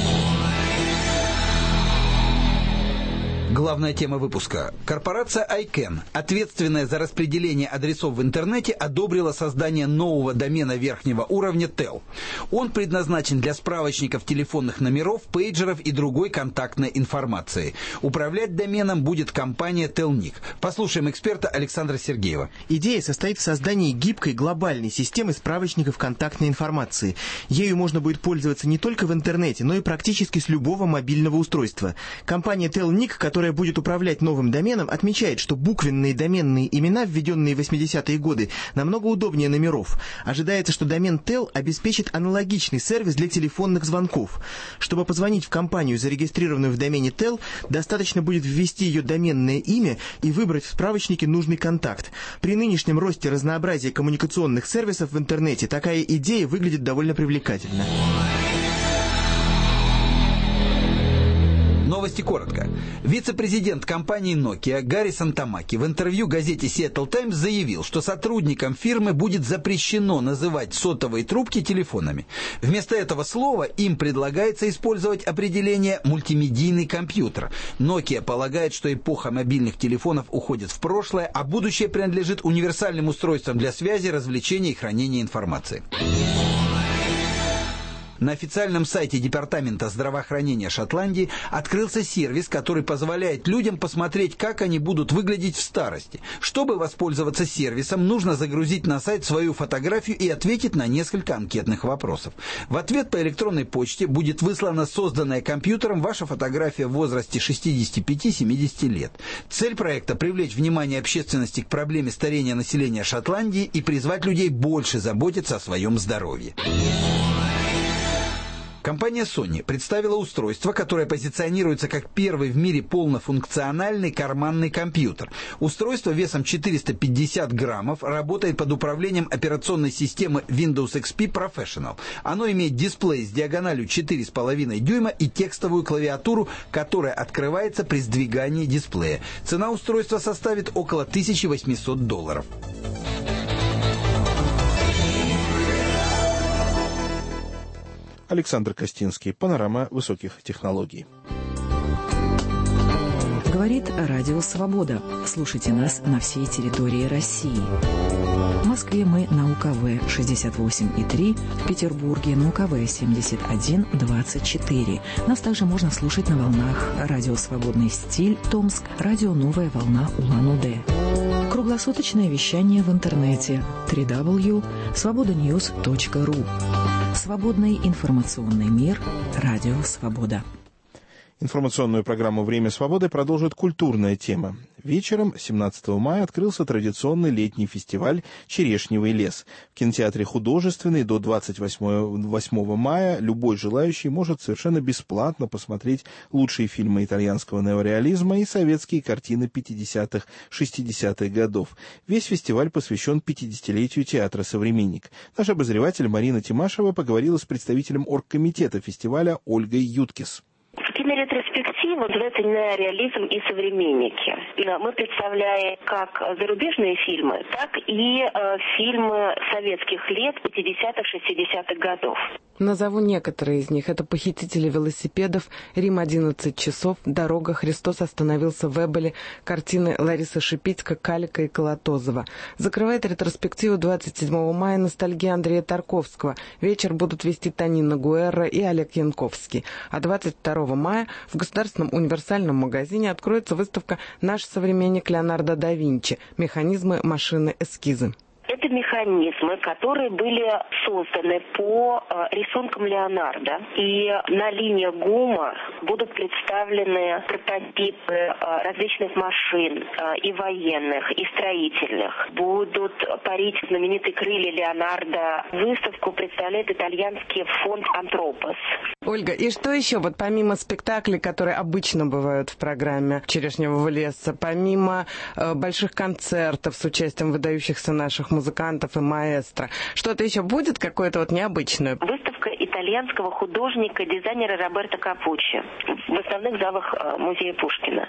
Главная тема выпуска. Корпорация ICANN, ответственная за распределение адресов в интернете, одобрила создание нового домена верхнего уровня TEL. Он предназначен для справочников телефонных номеров, пейджеров и другой контактной информации. Управлять доменом будет компания Telnik. Послушаем эксперта Александра Сергеева. Идея состоит в создании гибкой глобальной системы справочников контактной информации. Ею можно будет пользоваться не только в интернете, но и практически с любого мобильного устройства. Компания Telnik, которая будет управлять новым доменом, отмечает, что буквенные доменные имена, введенные в 80-е годы, намного удобнее номеров. Ожидается, что домен TEL обеспечит аналогичный сервис для телефонных звонков. Чтобы позвонить в компанию, зарегистрированную в домене TEL, достаточно будет ввести ее доменное имя и выбрать в справочнике нужный контакт. При нынешнем росте разнообразия коммуникационных сервисов в интернете такая идея выглядит довольно привлекательно. Новости коротко. Вице-президент компании Nokia Гаррисон Тамаки в интервью газете Seattle Times заявил, что сотрудникам фирмы будет запрещено называть сотовые трубки телефонами. Вместо этого слова им предлагается использовать определение «мультимедийный компьютер». Nokia полагает, что эпоха мобильных телефонов уходит в прошлое, а будущее принадлежит универсальным устройствам для связи, развлечения и хранения информации. На официальном сайте Департамента здравоохранения Шотландии открылся сервис, который позволяет людям посмотреть, как они будут выглядеть в старости. Чтобы воспользоваться сервисом, нужно загрузить на сайт свою фотографию и ответить на несколько анкетных вопросов. В ответ по электронной почте будет выслана созданная компьютером ваша фотография в возрасте 65-70 лет. Цель проекта – привлечь внимание общественности к проблеме старения населения Шотландии и призвать людей больше заботиться о своем здоровье. Компания Sony представила устройство, которое позиционируется как первый в мире полнофункциональный карманный компьютер. Устройство весом 450 граммов работает под управлением операционной системы Windows XP Professional. Оно имеет дисплей с диагональю 4,5 дюйма и текстовую клавиатуру, которая открывается при сдвигании дисплея. Цена устройства составит около $1800. Александр Костинский. Панорама высоких технологий. Говорит Радио Свобода. Слушайте нас на всей территории России. В Москве мы на УКВ 68,3, в Петербурге на УКВ 71,24. Нас также можно слушать на волнах Радио Свободный стиль Томск, Радио Новая волна Улан-Удэ. Круглосуточное вещание в интернете www.svobodanews.ru. Свободный информационный мир. Радио Свобода. Информационную программу «Время свободы» продолжит культурная тема. Вечером 17 мая открылся традиционный летний фестиваль «Черешневый лес». В кинотеатре «Художественный» до 28 мая любой желающий может совершенно бесплатно посмотреть лучшие фильмы итальянского неореализма и советские картины 50-х, 60-х годов. Весь фестиваль посвящен 50-летию театра «Современник». Наш обозреватель Марина Тимашева поговорила с представителем оргкомитета фестиваля Ольгой Юткис. Киноретроспектива называется «Неореализм и современники». Мы представляем как зарубежные фильмы, так и фильмы советских лет 50-х, 60-х годов. Назову некоторые из них. Это «Похитители велосипедов», «Рим 11 часов», «Дорога», «Христос остановился в Эболе», картины Ларисы Шипитько, Калика и Колотозова. Закрывает ретроспективу 27 мая «Ностальгия» Андрея Тарковского. Вечер будут вести Танина Гуэрра и Олег Янковский. А 22 мая в Государственном универсальном магазине откроется выставка «Наш современник Леонардо да Винчи. Механизмы, машины, эскизы». Это механизмы, которые были созданы по рисункам Леонардо. И на линии ГУМа будут представлены прототипы различных машин, и военных, и строительных. Будут парить знаменитые крылья Леонардо. Выставку представляет итальянский фонд «Антропос». Ольга, и что еще, вот помимо спектаклей, которые обычно бывают в программе «Черешневого леса», помимо больших концертов с участием выдающихся наших музыкантов и маэстро, что-то еще будет какое-то вот необычное? Выставка итальянского художника, дизайнера Роберто Капуччи в основных залах музея Пушкина.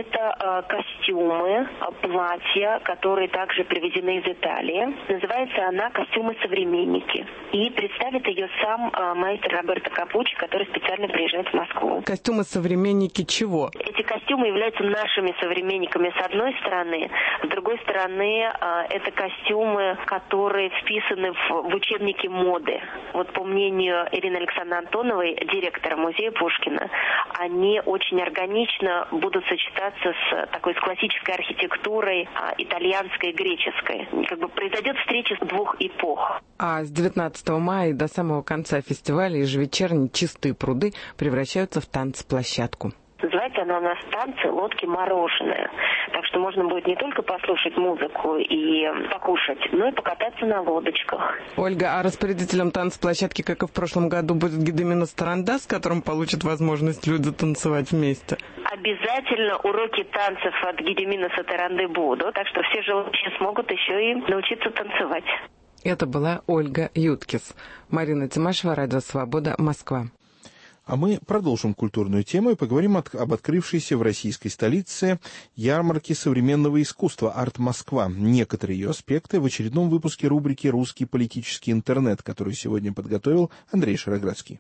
Это костюмы, платья, которые также привезены из Италии. Называется она «Костюмы современники». И представит ее сам маэстро Роберто Капуччи, который специально приезжает в Москву. Костюмы современники чего? Эти костюмы являются нашими современниками с одной стороны, с другой стороны это костюмы, которые вписаны в учебники моды. Вот по мнению Ирины Александровны Антоновой, директора музея Пушкина, они очень органично будут сочетаться с классической архитектурой итальянской и греческой. Как бы произойдет встреча с двух эпох. А с 19 мая до самого конца фестиваля ежевечерние «Чистые пруды» превращаются в танцплощадку. Называется она у нас «Танцы, лодки, мороженое». Так что можно будет не только послушать музыку и покушать, но и покататься на лодочках. Ольга, а распорядителем танцплощадки, как и в прошлом году, будет Гедемина Старанда, с которым получат возможность люди танцевать вместе? Обязательно уроки танцев от Гедемина Сатаранды будут, так что все желающие смогут еще и научиться танцевать. Это была Ольга Юткис. Марина Тимашева, Радио Свобода, Москва. А мы продолжим культурную тему и поговорим об открывшейся в российской столице ярмарке современного искусства «Арт Москва». Некоторые ее аспекты в очередном выпуске рубрики «Русский политический интернет», которую сегодня подготовил Андрей Шароградский.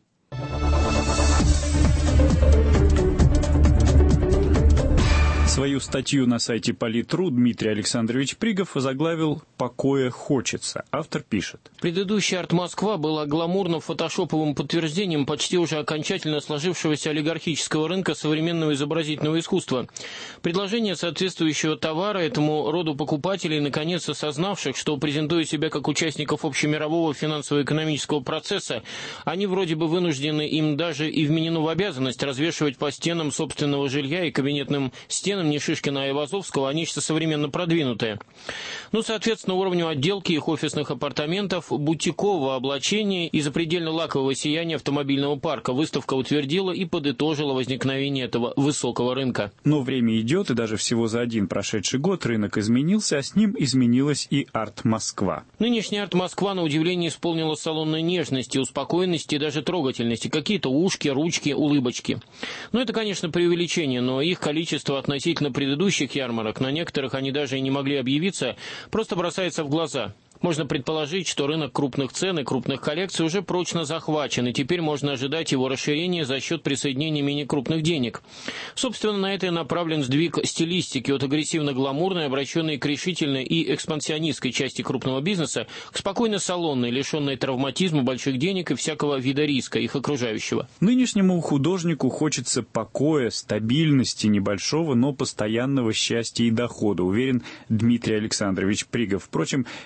Свою статью на сайте Политру Дмитрий Александрович Пригов озаглавил «Покоя хочется». Автор пишет. Предыдущий «Арт Москва» была гламурно-фотошоповым подтверждением почти уже окончательно сложившегося олигархического рынка современного изобразительного искусства. Предложение соответствующего товара этому роду покупателей, наконец осознавших, что, презентуя себя как участников общемирового финансово-экономического процесса, они вроде бы вынуждены, им даже и вменено в обязанность развешивать по стенам собственного жилья и кабинетным стенам не Шишкина, а Айвазовского, а нечто современно продвинутое. Ну, соответственно, уровню отделки их офисных апартаментов, бутикового облачения и запредельно лакового сияния автомобильного парка выставка утвердила и подытожила возникновение этого высокого рынка. Но время идет, и даже всего за один прошедший год рынок изменился, а с ним изменилась и «Арт Москва». Нынешняя «Арт Москва» на удивление исполнила салонной нежности, успокоенности и даже трогательности. Какие-то ушки, ручки, улыбочки. Ну, это, конечно, преувеличение, но их количество относительно предыдущих ярмарок, на некоторых они даже и не могли объявиться, просто бросается в глаза. Можно предположить, что рынок крупных цен и крупных коллекций уже прочно захвачен, и теперь можно ожидать его расширения за счет присоединения менее крупных денег. Собственно, на это и направлен сдвиг стилистики от агрессивно-гламурной, обращенной к решительной и экспансионистской части крупного бизнеса, к спокойно салонной, лишенной травматизма, больших денег и всякого вида риска их окружающего. Нынешнему художнику хочется покоя, стабильности, небольшого, но постоянного счастья и дохода, уверен Дмитрий Александрович Пригов. Впрочем, это желание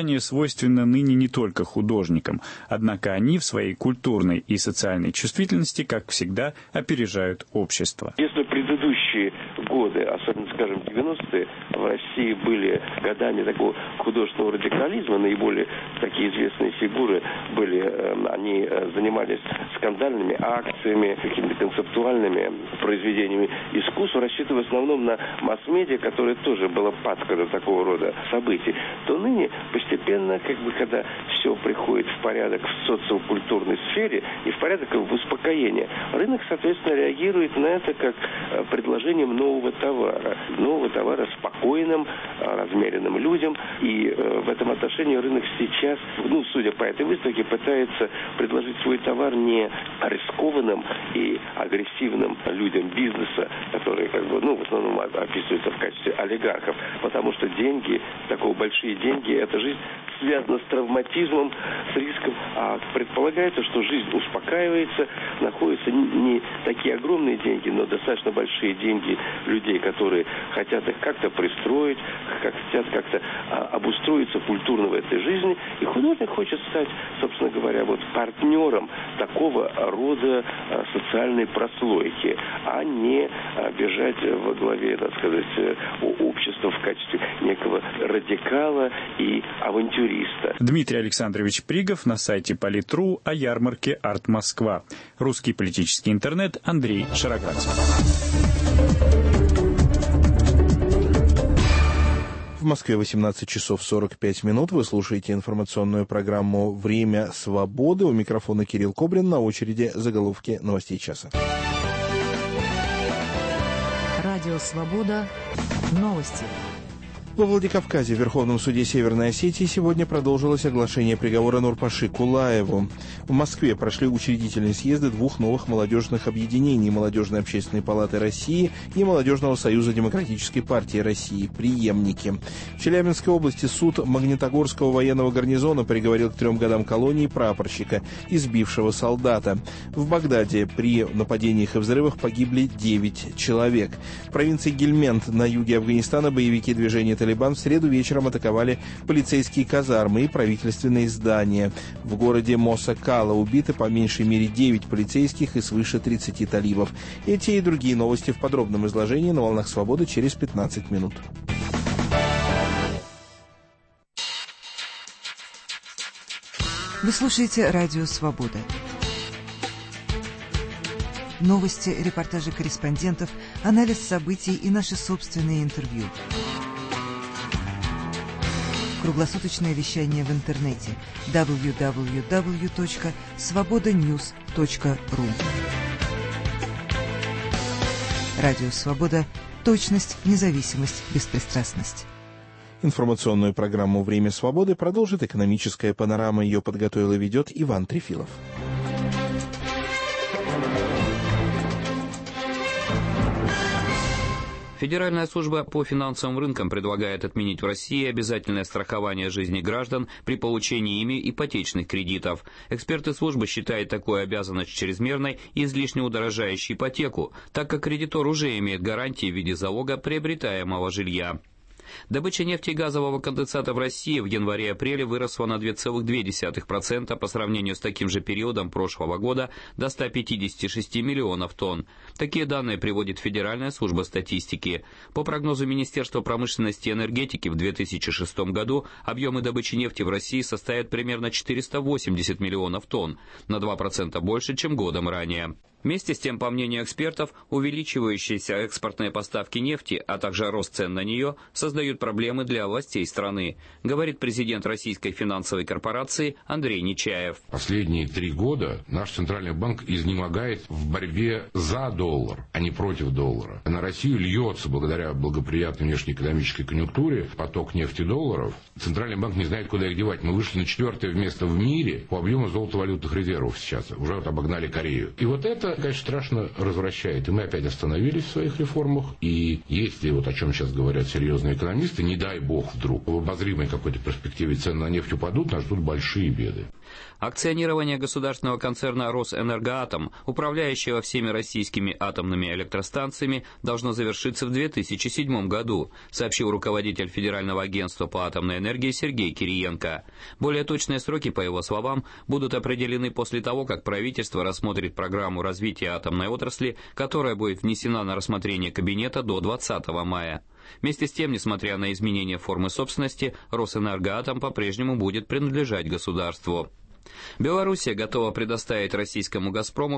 желание свойственно ныне не только художникам, однако они в своей культурной и социальной чувствительности, как всегда, опережают общество. Если предыдущие годы, особенно, скажем, 90-е, в России были годами такого художественного радикализма, наиболее такие известные фигуры были, они занимались скандальными акциями, какими-то концептуальными произведениями искусства, рассчитывая в основном на масс-медиа, которая тоже была падка до такого рода событий, то ныне постепенно, когда все приходит в порядок в социокультурной сфере и в порядок в успокоение, рынок, соответственно, реагирует на это как предложением нового товара спокойным, размеренным людям. И в этом отношении рынок сейчас, судя по этой выставке, пытается предложить свой товар не рискованным и агрессивным людям бизнеса, которые в основном описываются в качестве олигархов, потому что большие деньги, эта жизнь связана с травматизмом, с риском, а предполагается, что жизнь успокаивается, находятся не такие огромные деньги, но достаточно большие деньги людей, которые хотят их как-то пристроить, хотят как-то обустроиться культурно в этой жизни, и художник хочет стать, собственно говоря, партнером такого рода социальной прослойки, а не бежать во главе, так сказать, общества в качестве некого радикала и авантюриста. Дмитрий Александрович Пригов на сайте Политру о ярмарке «Арт Москва». Русский политический интернет, Андрей Шароградский. В Москве 18 часов 45 минут. Вы слушаете информационную программу «Время свободы». У микрофона Кирилл Кобрин. На очереди заголовки новостей часа. Радио «Свобода». Новости. Во Владикавказе в Верховном суде Северной Осетии сегодня продолжилось оглашение приговора Нурпаши Кулаеву. В Москве прошли учредительные съезды двух новых молодежных объединений – Молодежной общественной палаты России и Молодежного союза демократической партии России «Преемники». В Челябинской области суд Магнитогорского военного гарнизона приговорил к 3 годам колонии прапорщика, избившего солдата. В Багдаде при нападениях и взрывах погибли 9 человек. В провинции Гельмент на юге Афганистана боевики движения «Талибан» в среду вечером атаковали полицейские казармы и правительственные здания. В городе Моса-Кала убиты по меньшей мере 9 полицейских и свыше 30 талибов. Эти и другие новости в подробном изложении на «Волнах Свободы» через 15 минут. Вы слушаете «Радио Свобода». Новости, репортажи корреспондентов, анализ событий и наши собственные интервью. Круглосуточное вещание в интернете www.svobodanews.ru. Радио «Свобода». Точность, независимость, беспристрастность. Информационную программу «Время свободы» продолжит экономическая панорама. Ее подготовил и ведет Иван Трефилов. Федеральная служба по финансовым рынкам предлагает отменить в России обязательное страхование жизни граждан при получении ими ипотечных кредитов. Эксперты службы считают такую обязанность чрезмерной и излишне удорожающей ипотеку, так как кредитор уже имеет гарантии в виде залога приобретаемого жилья. Добыча нефти и газового конденсата в России в январе-апреле выросла на 2,2% по сравнению с таким же периодом прошлого года до 156 миллионов тонн. Такие данные приводит Федеральная служба статистики. По прогнозу Министерства промышленности и энергетики в 2006 году объемы добычи нефти в России составят примерно 480 миллионов тонн, на 2% больше, чем годом ранее. Вместе с тем, по мнению экспертов, увеличивающиеся экспортные поставки нефти, а также рост цен на нее, создают проблемы для властей страны, говорит президент Российской финансовой корпорации Андрей Нечаев. Последние 3 года наш Центральный банк изнемогает в борьбе за доллар, а не против доллара. На Россию льется, благодаря благоприятной внешнеэкономической конъюнктуре, поток нефтедолларов. Центральный банк не знает, куда их девать. Мы вышли на 4-е место в мире по объему золотовалютных резервов сейчас. Уже обогнали Корею. И вот это, конечно, страшно развращает. И мы опять остановились в своих реформах. И если, о чем сейчас говорят серьезные экономисты, не дай бог вдруг в обозримой какой-то перспективе цены на нефть упадут, нас ждут большие беды. Акционирование государственного концерна «Росэнергоатом», управляющего всеми российскими атомными электростанциями, должно завершиться в 2007 году, сообщил руководитель Федерального агентства по атомной энергии Сергей Кириенко. Более точные сроки, по его словам, будут определены после того, как правительство рассмотрит программу развития атомной отрасли, которая будет внесена на рассмотрение Кабинета до 20 мая. Вместе с тем, несмотря на изменение формы собственности, «Росэнергоатом» по-прежнему будет принадлежать государству. Белоруссия готова предоставить российскому «Газпрому»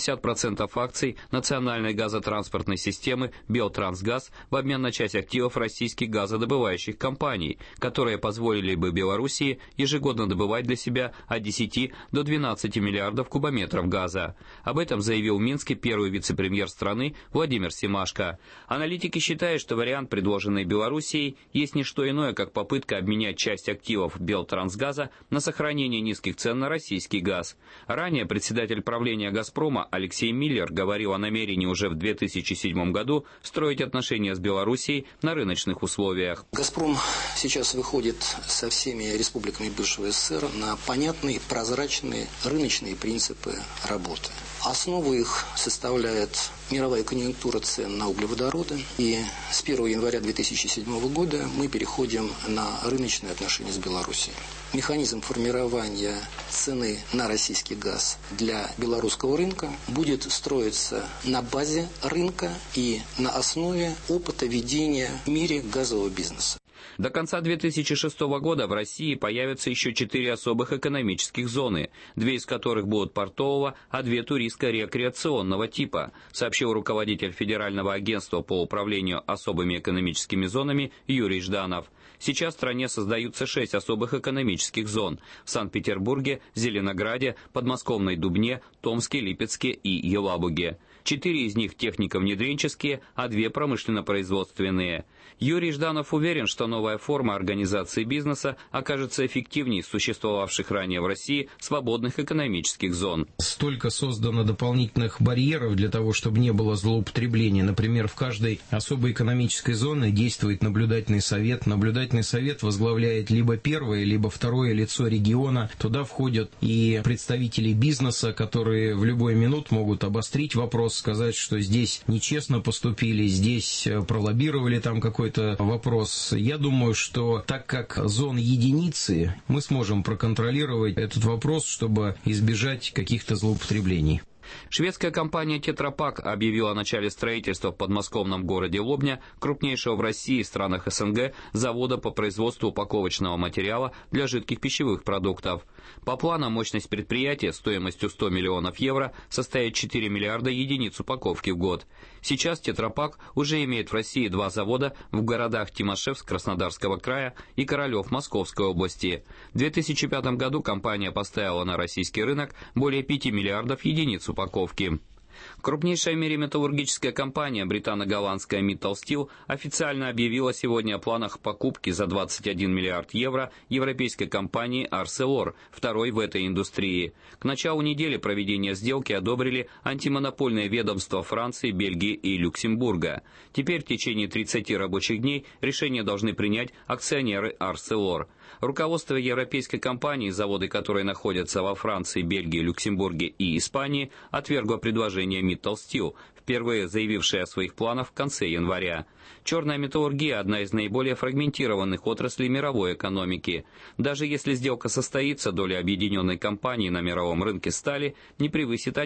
50% акций национальной газотранспортной системы «Белтрансгаз» в обмен на часть активов российских газодобывающих компаний, которые позволили бы Белоруссии ежегодно добывать для себя от 10 до 12 миллиардов кубометров газа. Об этом заявил в Минске первый вице-премьер страны Владимир Семашко. Аналитики считают, что вариант, предложенный Белоруссией, есть не что иное, как попытка обменять часть активов «Белтрансгаза» на сохранение низких цен на российский газ. Ранее председатель правления «Газпрома» Алексей Миллер говорил о намерении уже в 2007 году строить отношения с Белоруссией на рыночных условиях. «Газпром» сейчас выходит со всеми республиками бывшего СССР на понятные, прозрачные рыночные принципы работы. Основу их составляет мировая конъюнктура цен на углеводороды. И с 1 января 2007 года мы переходим на рыночные отношения с Белоруссией. Механизм формирования цены на российский газ для белорусского рынка будет строиться на базе рынка и на основе опыта ведения в мире газового бизнеса. До конца 2006 года в России появятся еще 4 особых экономических зоны, 2 из которых будут портового, а 2 туристско-рекреационного типа, сообщил руководитель Федерального агентства по управлению особыми экономическими зонами Юрий Жданов. Сейчас в стране создаются 6 особых экономических зон в Санкт-Петербурге, Зеленограде, Подмосковной Дубне, Томске, Липецке и Елабуге. 4 из них технико-внедренческие, а 2 промышленно-производственные. Юрий Жданов уверен, что новая форма организации бизнеса окажется эффективнее существовавших ранее в России свободных экономических зон. Столько создано дополнительных барьеров для того, чтобы не было злоупотребления. Например, в каждой особой экономической зоне действует наблюдательный совет. Наблюдательный совет возглавляет либо первое, либо второе лицо региона. Туда входят и представители бизнеса, которые в любой минут могут обострить вопрос, сказать, что здесь нечестно поступили, здесь пролоббировали там какой-то вопрос. Я думаю, что так как зоны единицы, мы сможем проконтролировать этот вопрос, чтобы избежать каких-то злоупотреблений. Шведская компания «Тетрапак» объявила о начале строительства в подмосковном городе Лобня, крупнейшего в России и странах СНГ, завода по производству упаковочного материала для жидких пищевых продуктов. По планам, мощность предприятия стоимостью 100 миллионов евро составит 4 миллиарда единиц упаковки в год. Сейчас «Тетрапак» уже имеет в России 2 завода в городах Тимашевск Краснодарского края и Королев Московской области. В 2005 году компания поставила на российский рынок более 5 миллиардов единиц упаковки. Крупнейшая в мире металлургическая компания, британо-голландская Mittal Steel, официально объявила сегодня о планах покупки за 21 миллиард евро европейской компании Arcelor, второй в этой индустрии. К началу недели проведение сделки одобрили антимонопольные ведомства Франции, Бельгии и Люксембурга. Теперь в течение 30 рабочих дней решение должны принять акционеры Arcelor. Руководство европейской компании, заводы которой находятся во Франции, Бельгии, Люксембурге и Испании, отвергло предложение Mittal Steel, впервые заявившее о своих планах в конце января. Черная металлургия – одна из наиболее фрагментированных отраслей мировой экономики. Даже если сделка состоится, доля объединенной компании на мировом рынке стали не превысит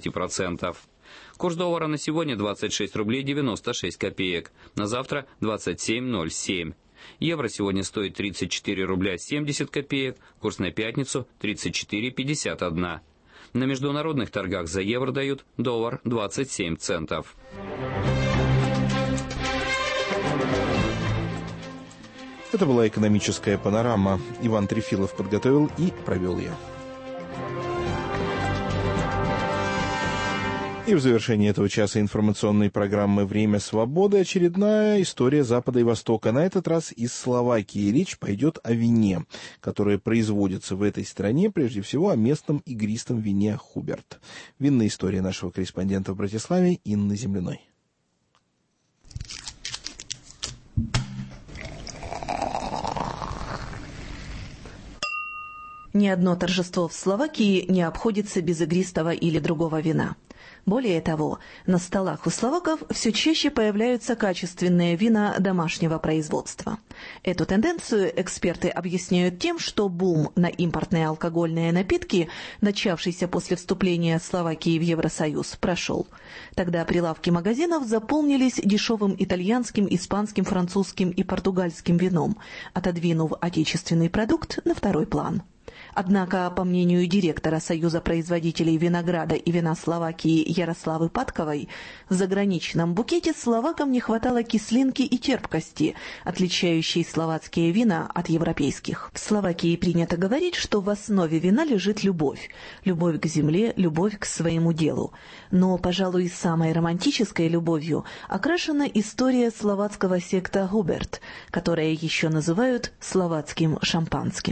11%. Курс доллара на сегодня 26 рублей 96 копеек, на завтра 27,07. Евро сегодня стоит 34 рубля 70 копеек, курс на пятницу 34,51. На международных торгах за евро дают доллар 27 центов. Это была экономическая панорама. Иван Трефилов подготовил и провел ее. И в завершении этого часа информационной программы «Время свободы» очередная история Запада и Востока. На этот раз из Словакии. Речь пойдет о вине, которое производится в этой стране, прежде всего о местном игристом вине Хуберт. Винная история нашего корреспондента в Братиславе Инны Земляной. Ни одно торжество в Словакии не обходится без игристого или другого вина. Более того, на столах у словаков все чаще появляются качественные вина домашнего производства. Эту тенденцию эксперты объясняют тем, что бум на импортные алкогольные напитки, начавшийся после вступления Словакии в Евросоюз, прошел. Тогда прилавки магазинов заполнились дешевым итальянским, испанским, французским и португальским вином, отодвинув отечественный продукт на второй план. Однако, по мнению директора Союза производителей винограда и вина Словакии Ярославы Патковой, в заграничном букете словакам не хватало кислинки и терпкости, отличающей словацкие вина от европейских. В Словакии принято говорить, что в основе вина лежит любовь. Любовь к земле, любовь к своему делу. Но, пожалуй, самой романтической любовью окрашена история словацкого секта Hubert, которое еще называют словацким шампанским.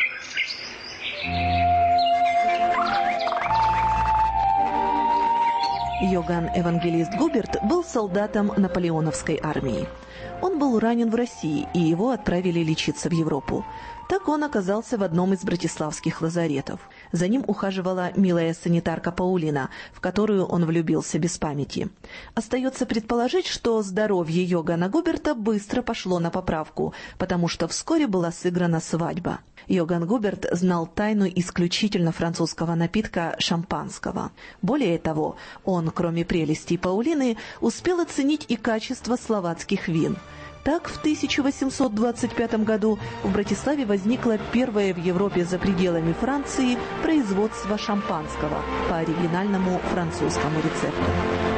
Йоганн Евангелист Губерт был солдатом наполеоновской армии. Он был ранен в России, и его отправили лечиться в Европу. Так он оказался в одном из братиславских лазаретов. За ним ухаживала милая санитарка Паулина, в которую он влюбился без памяти. Остается предположить, что здоровье Йоганна Губерта быстро пошло на поправку, потому что вскоре была сыграна свадьба. Йоганн Губерт знал тайну исключительно французского напитка шампанского. Более того, он, кроме прелестей Паулины, успел оценить и качество словацких вин. Так, в 1825 году в Братиславе возникло первое в Европе за пределами Франции производство шампанского по оригинальному французскому рецепту.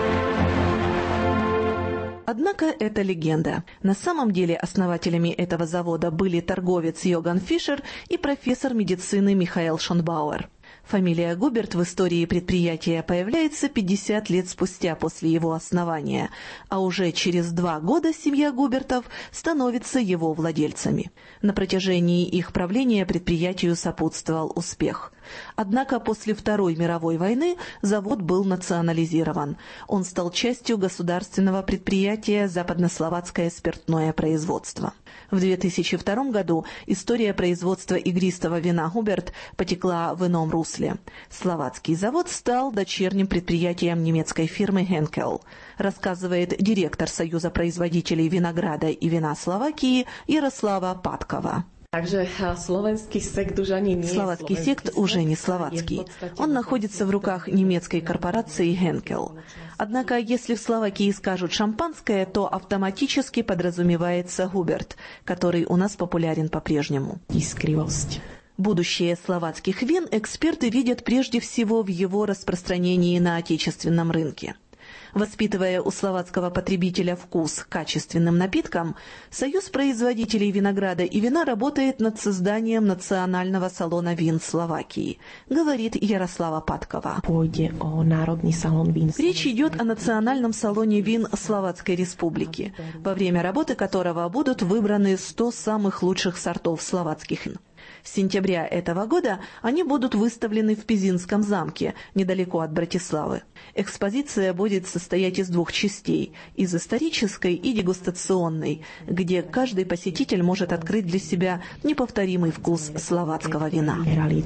Однако это легенда. На самом деле основателями этого завода были торговец Йоганн Фишер и профессор медицины Михаэль Шонбауэр. Фамилия Губерт в истории предприятия появляется 50 лет спустя после его основания, а уже через 2 года семья Губертов становится его владельцами. На протяжении их правления предприятию сопутствовал успех. Однако после Второй мировой войны завод был национализирован. Он стал частью государственного предприятия «Западнословацкое спиртное производство». В 2002 году история производства игристого вина Hubert потекла в ином русле. Словацкий завод стал дочерним предприятием немецкой фирмы Henkel, рассказывает директор Союза производителей винограда и вина Словакии Ярослава Паткова. Словацкий сект уже не словацкий. Он находится в руках немецкой корпорации Henkel. Однако, если в Словакии скажут «шампанское», то автоматически подразумевается Hubert, который у нас популярен по-прежнему. Будущее словацких вин эксперты видят прежде всего в его распространении на отечественном рынке. Воспитывая у словацкого потребителя вкус к качественным напиткам, Союз производителей винограда и вина работает над созданием национального салона вин Словакии, говорит Ярослава Паткова. Речь идет о национальном салоне вин Словацкой Республики, во время работы которого будут выбраны 100 самых лучших сортов словацких вин. С сентября этого года они будут выставлены в Пизинском замке, недалеко от Братиславы. Экспозиция будет состоять из 2 частей – из исторической и дегустационной, где каждый посетитель может открыть для себя неповторимый вкус словацкого вина.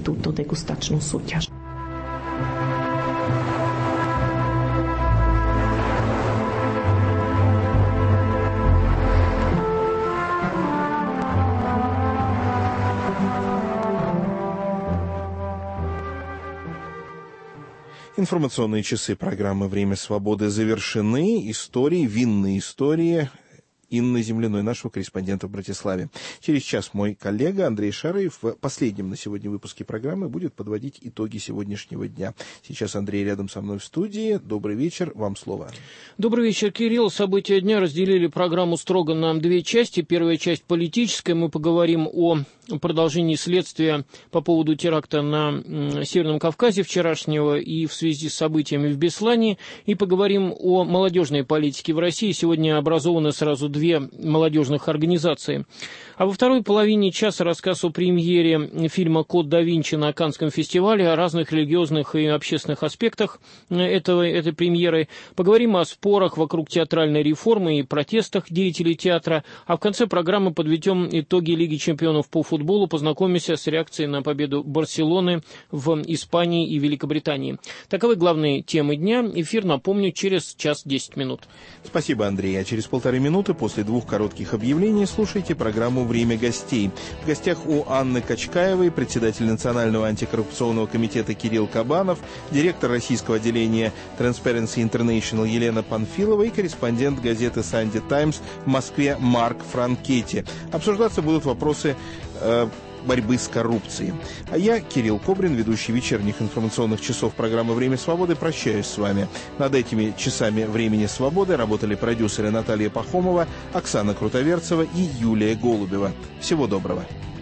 Информационные часы программы «Время свободы» завершены. Винные истории Инны Земляной, нашего корреспондента в Братиславе. Через час мой коллега Андрей Шараев в последнем на сегодня выпуске программы будет подводить итоги сегодняшнего дня. Сейчас Андрей рядом со мной в студии. Добрый вечер, вам слово. Добрый вечер, Кирилл. События дня разделили программу строго на 2 части. Первая часть политическая. Мы поговорим о продолжении следствия по поводу теракта на Северном Кавказе вчерашнего и в связи с событиями в Беслане. И поговорим о молодежной политике в России. Сегодня образованы сразу 2 молодежных организации. А во второй половине часа рассказ о премьере фильма «Код да Винчи» на Каннском фестивале, о разных религиозных и общественных аспектах этой премьеры. Поговорим о спорах вокруг театральной реформы и протестах деятелей театра. А в конце программы подведем итоги Лиги чемпионов по футболу, познакомимся с реакцией на победу Барселоны в Испании и Великобритании. Таковы главные темы дня. Эфир, напомню, через час 10 минут. Спасибо, Андрей. А через 1,5 минуты после 2 коротких объявлений слушайте программу «Время гостей». В гостях у Анны Качкаевой, председатель Национального антикоррупционного комитета Кирилл Кабанов, директор российского отделения Transparency International Елена Панфилова и корреспондент газеты «Санди Таймс» в Москве Марк Франкетти. Обсуждаться будут вопросы борьбы с коррупцией. А я, Кирилл Кобрин, ведущий вечерних информационных часов программы «Время свободы», прощаюсь с вами. Над этими часами «Времени свободы» работали продюсеры Наталья Пахомова, Оксана Крутоверцева и Юлия Голубева. Всего доброго.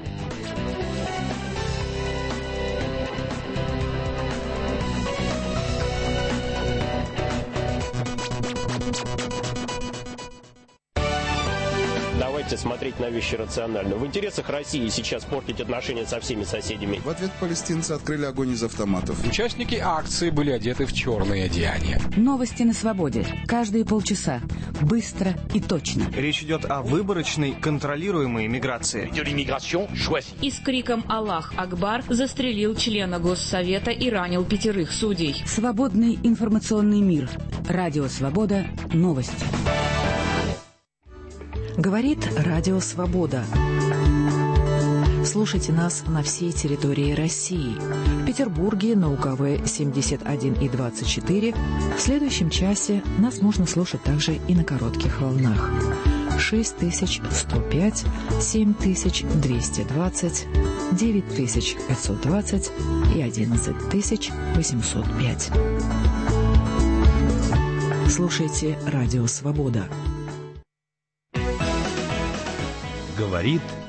Смотреть на вещи рационально. В интересах России сейчас портить отношения со всеми соседями. В ответ палестинцы открыли огонь из автоматов. Участники акции были одеты в черные одеяния. Новости на свободе. Каждые полчаса. Быстро и точно. Речь идет о выборочной, контролируемой миграции. И с криком «Аллах Акбар» застрелил члена Госсовета и ранил 5 судей. Свободный информационный мир. Радио «Свобода». Новости. Говорит Радио Свобода. Слушайте нас на всей территории России. В Петербурге на УКВ 71 и 24. В следующем часе нас можно слушать также и на коротких волнах. 6105, 7220, 9520 и 11805. Слушайте Радио Свобода. Говорит